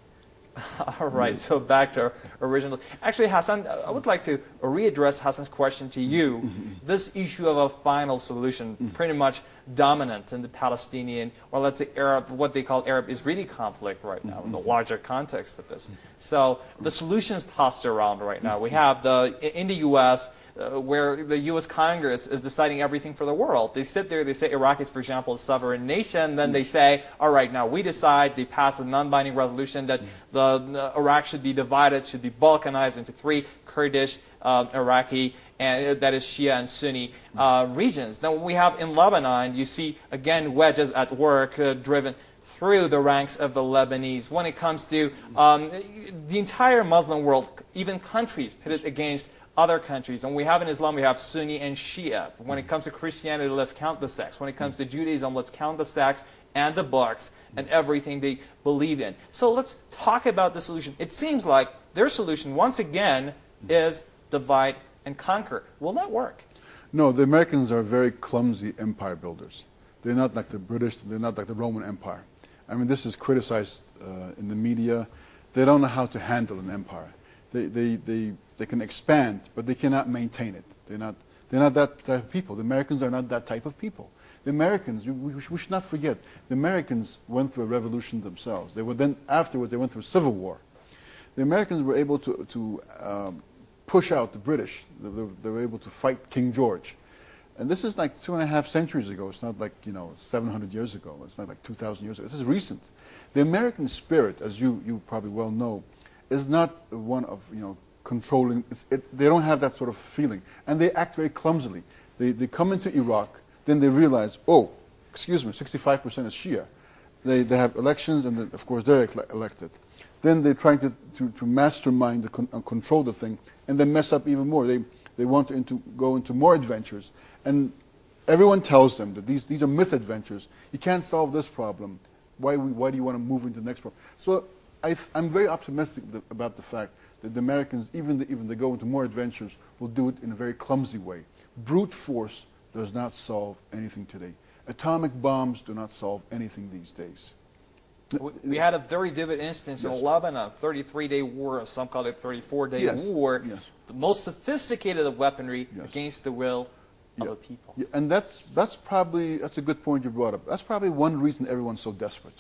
All right, so back to original. Actually, Hassan, I would like to readdress Hassan's question to you. Mm-hmm. This issue of a final solution, Mm-hmm. pretty much dominant in the Palestinian, or let's say Arab, what they call Arab-Israeli conflict right now, in the larger context of this. So the solutions tossed around right now. We have the in the U S Uh, where the U S Congress is deciding everything for the world. They sit there, they say Iraq is, for example, a sovereign nation, then they say, all right, now we decide, they pass a non-binding resolution that the, uh, Iraq should be divided, should be balkanized into three Kurdish, uh, Iraqi, and uh, that is Shia and Sunni uh, regions. Now we have in Lebanon, you see, again, wedges at work uh, driven through the ranks of the Lebanese. When it comes to um, the entire Muslim world, even countries pitted against other countries. And we have in Islam, we have Sunni and Shia. When it comes to Christianity, let's count the sects. When it comes to Judaism, let's count the sects and the books and everything they believe in. So let's talk about the solution. It seems like their solution, once again, is divide and conquer. Will that work? No, the Americans are very clumsy empire builders. They're not like the British, they're not like the Roman Empire. I mean, this is criticized uh, in the media. They don't know how to handle an empire. They, they, they, they can expand, but they cannot maintain it. They're not, they're not that type of people. The Americans are not that type of people. The Americans, you, we, we should not forget, the Americans went through a revolution themselves. They were then, afterwards, they went through a civil war. The Americans were able to, to um, push out the British. They, they, they were able to fight King George. And this is like two and a half centuries ago. It's not like, you know, seven hundred years ago. It's not like two thousand years ago. This is recent. The American spirit, as you, you probably well know, is not one of, you know, controlling. It's, it, they don't have that sort of feeling. And they act very clumsily. They, they come into Iraq, then they realize, oh, excuse me, sixty-five percent is Shia. They, they have elections, and then, of course, they're elected. Then they're trying to, to, to mastermind, the con uh, control the thing, and then mess up even more. They, they want to into, go into more adventures. And everyone tells them that these, these are misadventures. You can't solve this problem. Why, we, why do you want to move into the next problem? So I th I'm very optimistic th about the fact that the Americans, even the, even they go into more adventures, will do it in a very clumsy way. Brute force does not solve anything today. Atomic bombs do not solve anything these days. We, we had a very vivid instance Yes. in Lebanon, a thirty-three day war, some call it thirty-four day Yes. war, Yes. the most sophisticated of weaponry Yes. against the will of Yeah. the people. Yeah, and that's, that's probably, that's a good point you brought up. That's probably one reason everyone's so desperate.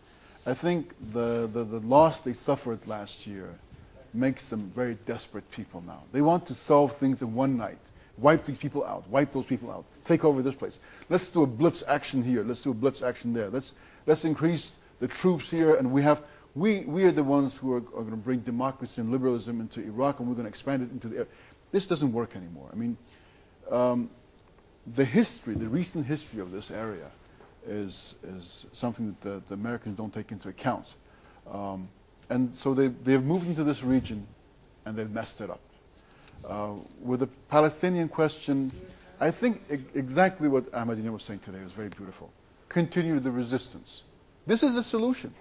I think the, the, the loss they suffered last year makes them very desperate people now. They want to solve things in one night. Wipe these people out. Wipe those people out. Take over this place. Let's do a blitz action here. Let's do a blitz action there. Let's, let's increase the troops here. And we have, we, we are the ones who are, are going to bring democracy and liberalism into Iraq, and we're going to expand it into the air. This doesn't work anymore. I mean, um, the history, the recent history of this area is, is something that the, the Americans don't take into account. Um, and so they, they've moved into this region and they've messed it up. Uh, with the Palestinian question, I think e exactly what Ahmadinejad was saying today was very beautiful. Continue the resistance. This is a solution.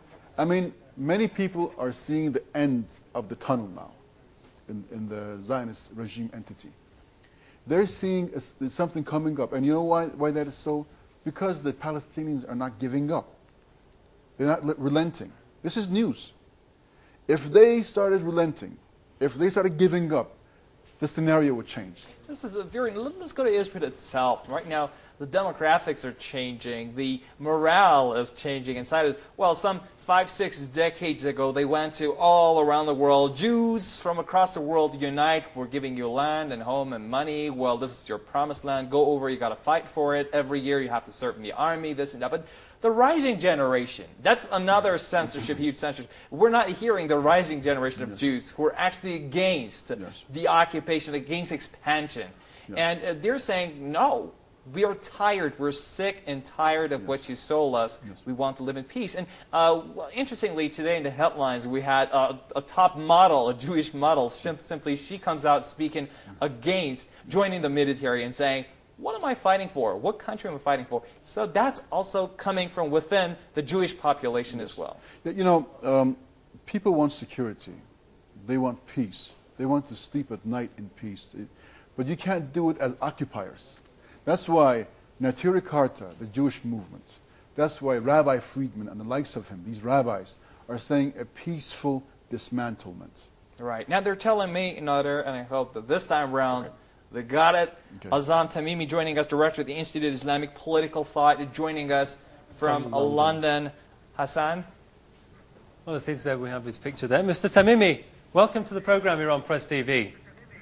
I mean, many people are seeing the end of the tunnel now in, in the Zionist regime entity. They're seeing a, something coming up. And you know why, why that is so? Because the Palestinians are not giving up. They're not relenting. This is news. If they started relenting, if they started giving up, the scenario would change. this is a very, let's go to Israel itself. Right now, the demographics are changing. The morale is changing inside of, well, some five, six decades ago, they went to all around the world. Jews from across the world unite. We're giving you land and home and money. Well, this is your promised land. Go over. You got to fight for it. Every year you have to serve in the army, this and that. But the rising generation, that's another censorship, huge censorship. We're not hearing the rising generation of yes. Jews who are actually against yes. the occupation, against expansion. Yes. And uh, they're saying, no. We are tired. We're sick and tired of yes. what you sold us. Yes. We want to live in peace. And uh, well, interestingly, today in the headlines, we had uh, a top model, a Jewish model. Sim simply, she comes out speaking against joining the military and saying, what am I fighting for? What country am I fighting for? So that's also coming from within the Jewish population yes. as well. You know, um, people want security. They want peace. They want to sleep at night in peace. It, but you can't do it as occupiers. That's why Neturei Karta, the Jewish movement, that's why Rabbi Friedman and the likes of him, these rabbis, are saying a peaceful dismantlement. Right. Now they're telling me, Nader, and I hope that this time around, okay. they got it. Okay. Azam Tamimi joining us, director of the Institute of Islamic Political Thought, joining us from, from London. London. Hassan? Well, it seems that we have his picture there. Mister Tamimi, welcome to the program here on Press T V.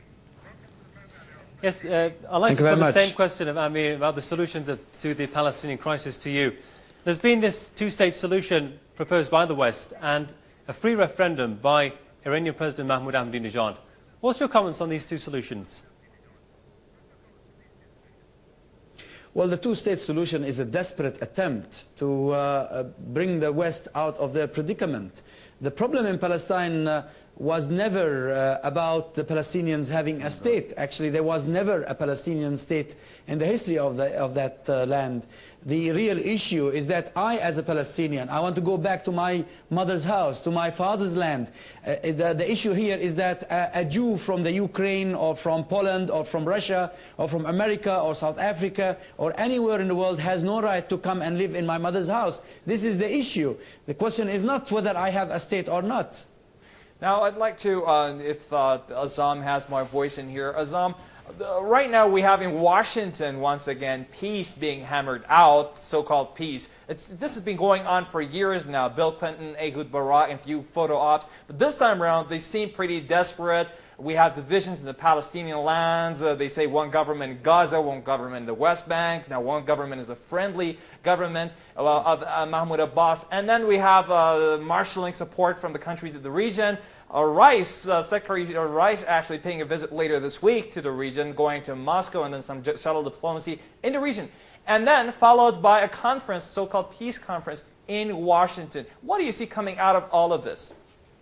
Yes, uh, I'd like Thank to put the much. same question of Amir about the solutions of, to the Palestinian crisis to you. There's been this two-state solution proposed by the West and a free referendum by Iranian President Mahmoud Ahmadinejad. What's your comments on these two solutions? Well, the two-state solution is a desperate attempt to uh, bring the West out of their predicament. The problem in Palestine uh, was never uh, about the Palestinians having a state. Actually, there was never a Palestinian state in the history of, the, of that uh, land. The real issue is that I, as a Palestinian, I want to go back to my mother's house, to my father's land. Uh, the, the issue here is that a, a Jew from the Ukraine or from Poland or from Russia or from America or South Africa or anywhere in the world has no right to come and live in my mother's house. This is the issue. The question is not whether I have a state or not. Now, I'd like to, uh, if uh, Azam has my voice in here. Azam, uh, right now we have in Washington, once again, peace being hammered out, so-called peace. It's, this has been going on for years now. Bill Clinton, Ehud Barak, and a few photo ops. But this time around, they seem pretty desperate. We have divisions in the Palestinian lands. Uh, they say one government in Gaza, one government in the West Bank. Now one government is a friendly government uh, of uh, Mahmoud Abbas. And then we have uh, marshalling support from the countries of the region. Uh, Rice, uh, Secretary uh, Rice actually paying a visit later this week to the region, going to Moscow and then some shuttle diplomacy in the region. And then followed by a conference, so-called peace conference in Washington. What do you see coming out of all of this?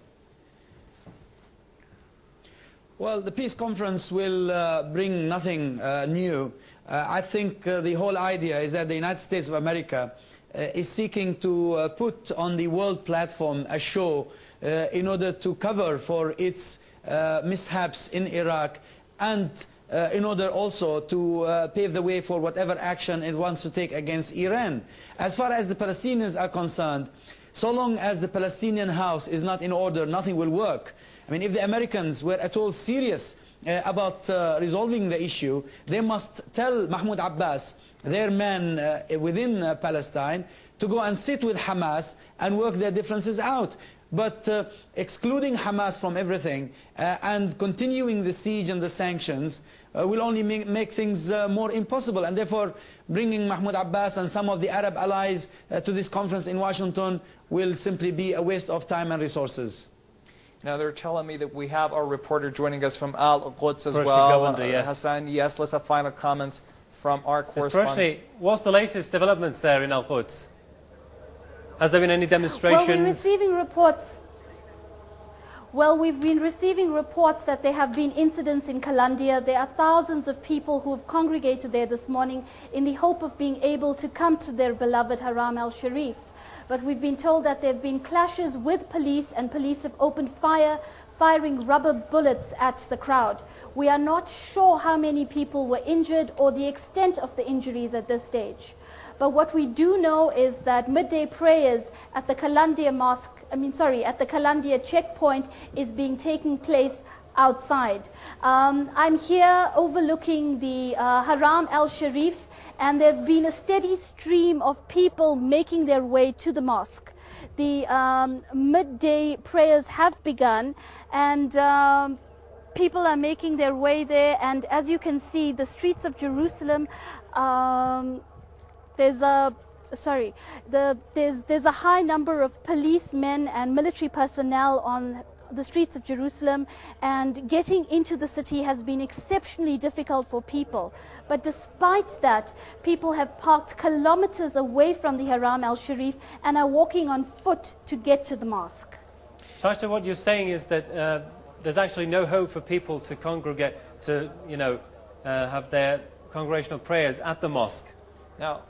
Well, the peace conference will uh, bring nothing uh, new. Uh, I think uh, the whole idea is that the United States of America uh, is seeking to uh, put on the world platform a show uh, in order to cover for its uh, mishaps in Iraq and uh, in order also to uh, pave the way for whatever action it wants to take against Iran. As far as the Palestinians are concerned, so long as the Palestinian house is not in order, nothing will work. I mean, if the Americans were at all serious uh, about uh, resolving the issue, they must tell Mahmoud Abbas, their man uh, within uh, Palestine, to go and sit with Hamas and work their differences out. But uh, excluding Hamas from everything uh, and continuing the siege and the sanctions uh, will only make, make things uh, more impossible. And therefore, bringing Mahmoud Abbas and some of the Arab allies uh, to this conference in Washington will simply be a waste of time and resources. Now, they're telling me that we have our reporter joining us from Al-Quds as well. Uh, yes. Hassan, yes, let's have final comments from our correspondent. Mister what's the latest developments there in Al-Quds? Has there been any demonstrations? Well, we're receiving reports. Well, we've been receiving reports that there have been incidents in Kalandia. There are thousands of people who have congregated there this morning in the hope of being able to come to their beloved Haram al-Sharif. But we've been told that there have been clashes with police and police have opened fire, firing rubber bullets at the crowd. We are not sure how many people were injured or the extent of the injuries at this stage. But what we do know is that midday prayers at the Kalandia Mosque, I mean, sorry, at the Kalandia checkpoint is being taken place outside. Um, I'm here overlooking the uh, Haram al-Sharif, and there have been a steady stream of people making their way to the mosque. The um, midday prayers have begun, and um, people are making their way there, and as you can see, the streets of Jerusalem, um, there's a sorry, the, there's, there's a high number of policemen and military personnel on the streets of Jerusalem, and getting into the city has been exceptionally difficult for people. But despite that, people have parked kilometers away from the Haram al-Sharif and are walking on foot to get to the mosque. Shashta, what you're saying is that uh, there's actually no hope for people to congregate, to, you know, uh, have their congregational prayers at the mosque. Now,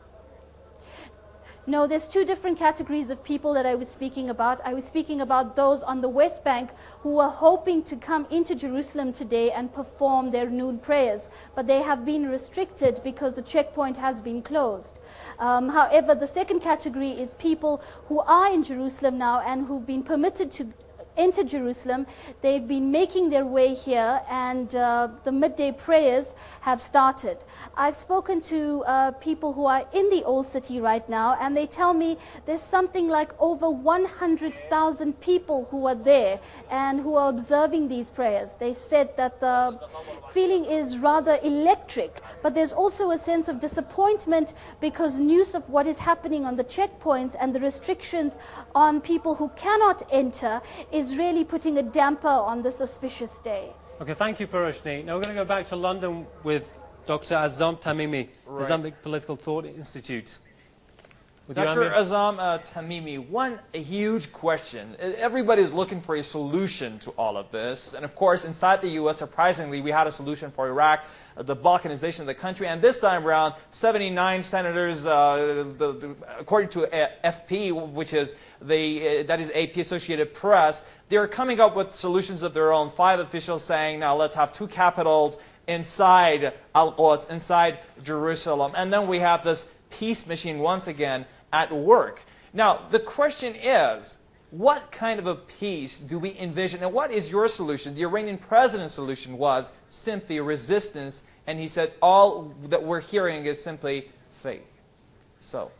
No, there's two different categories of people that I was speaking about. I was speaking about those on the West Bank who were hoping to come into Jerusalem today and perform their noon prayers, but they have been restricted because the checkpoint has been closed. Um, however, the second category is people who are in Jerusalem now and who've been permitted to enter Jerusalem. They've been making their way here, and uh, the midday prayers have started. I've spoken to uh, people who are in the Old City right now, and they tell me there's something like over one hundred thousand people who are there and who are observing these prayers. They said that the feeling is rather electric, but there's also a sense of disappointment because news of what is happening on the checkpoints and the restrictions on people who cannot enter is really putting a damper on this auspicious day. Okay, thank you, Paroshni. Now we're going to go back to London with Doctor Azam Tamimi, Right. Islamic Political Thought Institute. With Doctor you, Amir. Azam uh, Tamimi, one a huge question. Everybody's looking for a solution to all of this. And of course, inside the U S, surprisingly, we had a solution for Iraq, uh, the Balkanization of the country. And this time around, seventy-nine senators, uh, the, the, according to F P, which is the, uh, that is A P Associated Press, they're coming up with solutions of their own. Five officials saying, now let's have two capitals inside Al-Quds, inside Jerusalem. And then we have this peace machine once again at work. Now, the question is, what kind of a peace do we envision, and what is your solution? The Iranian president's solution was simply resistance, and he said all that we're hearing is simply fake. So.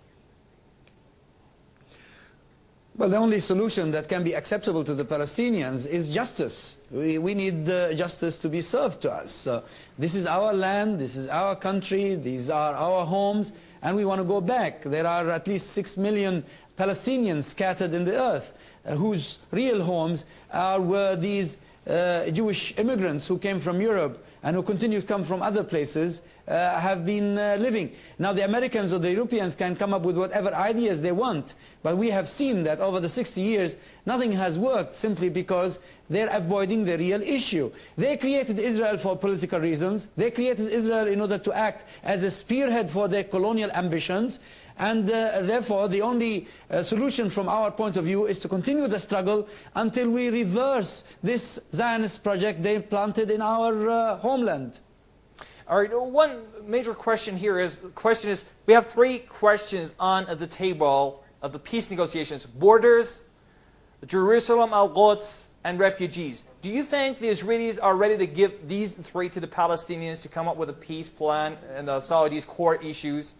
Well, the only solution that can be acceptable to the Palestinians is justice. We, we need uh, justice to be served to us. Uh, this is our land, this is our country, these are our homes, and we want to go back. There are at least six million Palestinians scattered in the earth, uh, whose real homes are where these uh, Jewish immigrants who came from Europe and who continue to come from other places uh, have been uh, living. Now the Americans or the Europeans can come up with whatever ideas they want, but we have seen that over the sixty years nothing has worked simply because they're avoiding the real issue. They created Israel for political reasons. They created Israel in order to act as a spearhead for their colonial ambitions. And uh, therefore, the only uh, solution from our point of view is to continue the struggle until we reverse this Zionist project they planted in our uh, homeland. All right, one major question here is, the question is, we have three questions on the table of the peace negotiations: borders, Jerusalem, Al-Quds, and refugees. Do you think the Israelis are ready to give these three to the Palestinians to come up with a peace plan and uh, solve these core issues?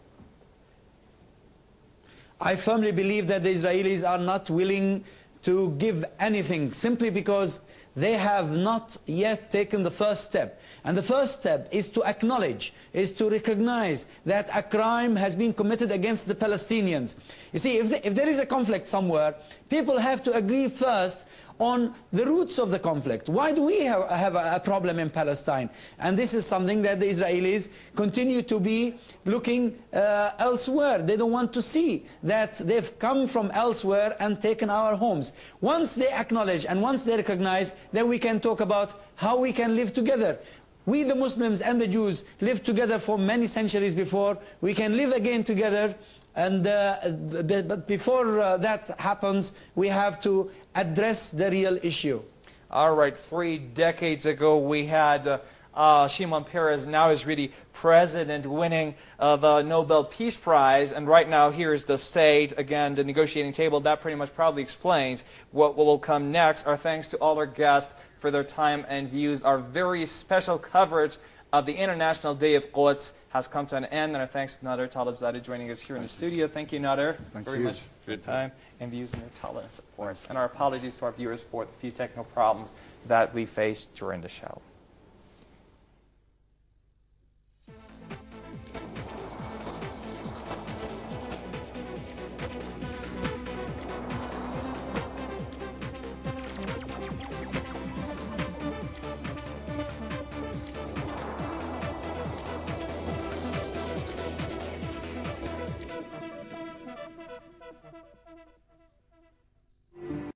I firmly believe that the Israelis are not willing to give anything simply because they have not yet taken the first step. And the first step is to acknowledge, is to recognize that a crime has been committed against the Palestinians. You see, if, the, if there is a conflict somewhere, people have to agree first on the roots of the conflict. Why do we have, have a, a problem in Palestine? And this is something that the Israelis continue to be looking uh, elsewhere. They don't want to see that they've come from elsewhere and taken our homes. Once they acknowledge and once they recognize, then we can talk about how we can live together. We, the Muslims and the Jews, lived together for many centuries before. We can live again together. And uh, but before uh, that happens, we have to address the real issue. All right, three decades ago we had uh, uh, Shimon Peres, now Israeli president, winning uh, the Nobel Peace Prize, and right now here's the state, again, the negotiating table. That pretty much probably explains what, what will come next. Our thanks to all our guests. for their time and views. Our very special coverage of the International Day of Quds has come to an end, and our thanks to Nader Talibzadeh joining us here in the studio. Thank you, Nader, Thank very you. much for your time and views and your tolerance, of course. And our apologies to our viewers for the few technical problems that we faced during the show.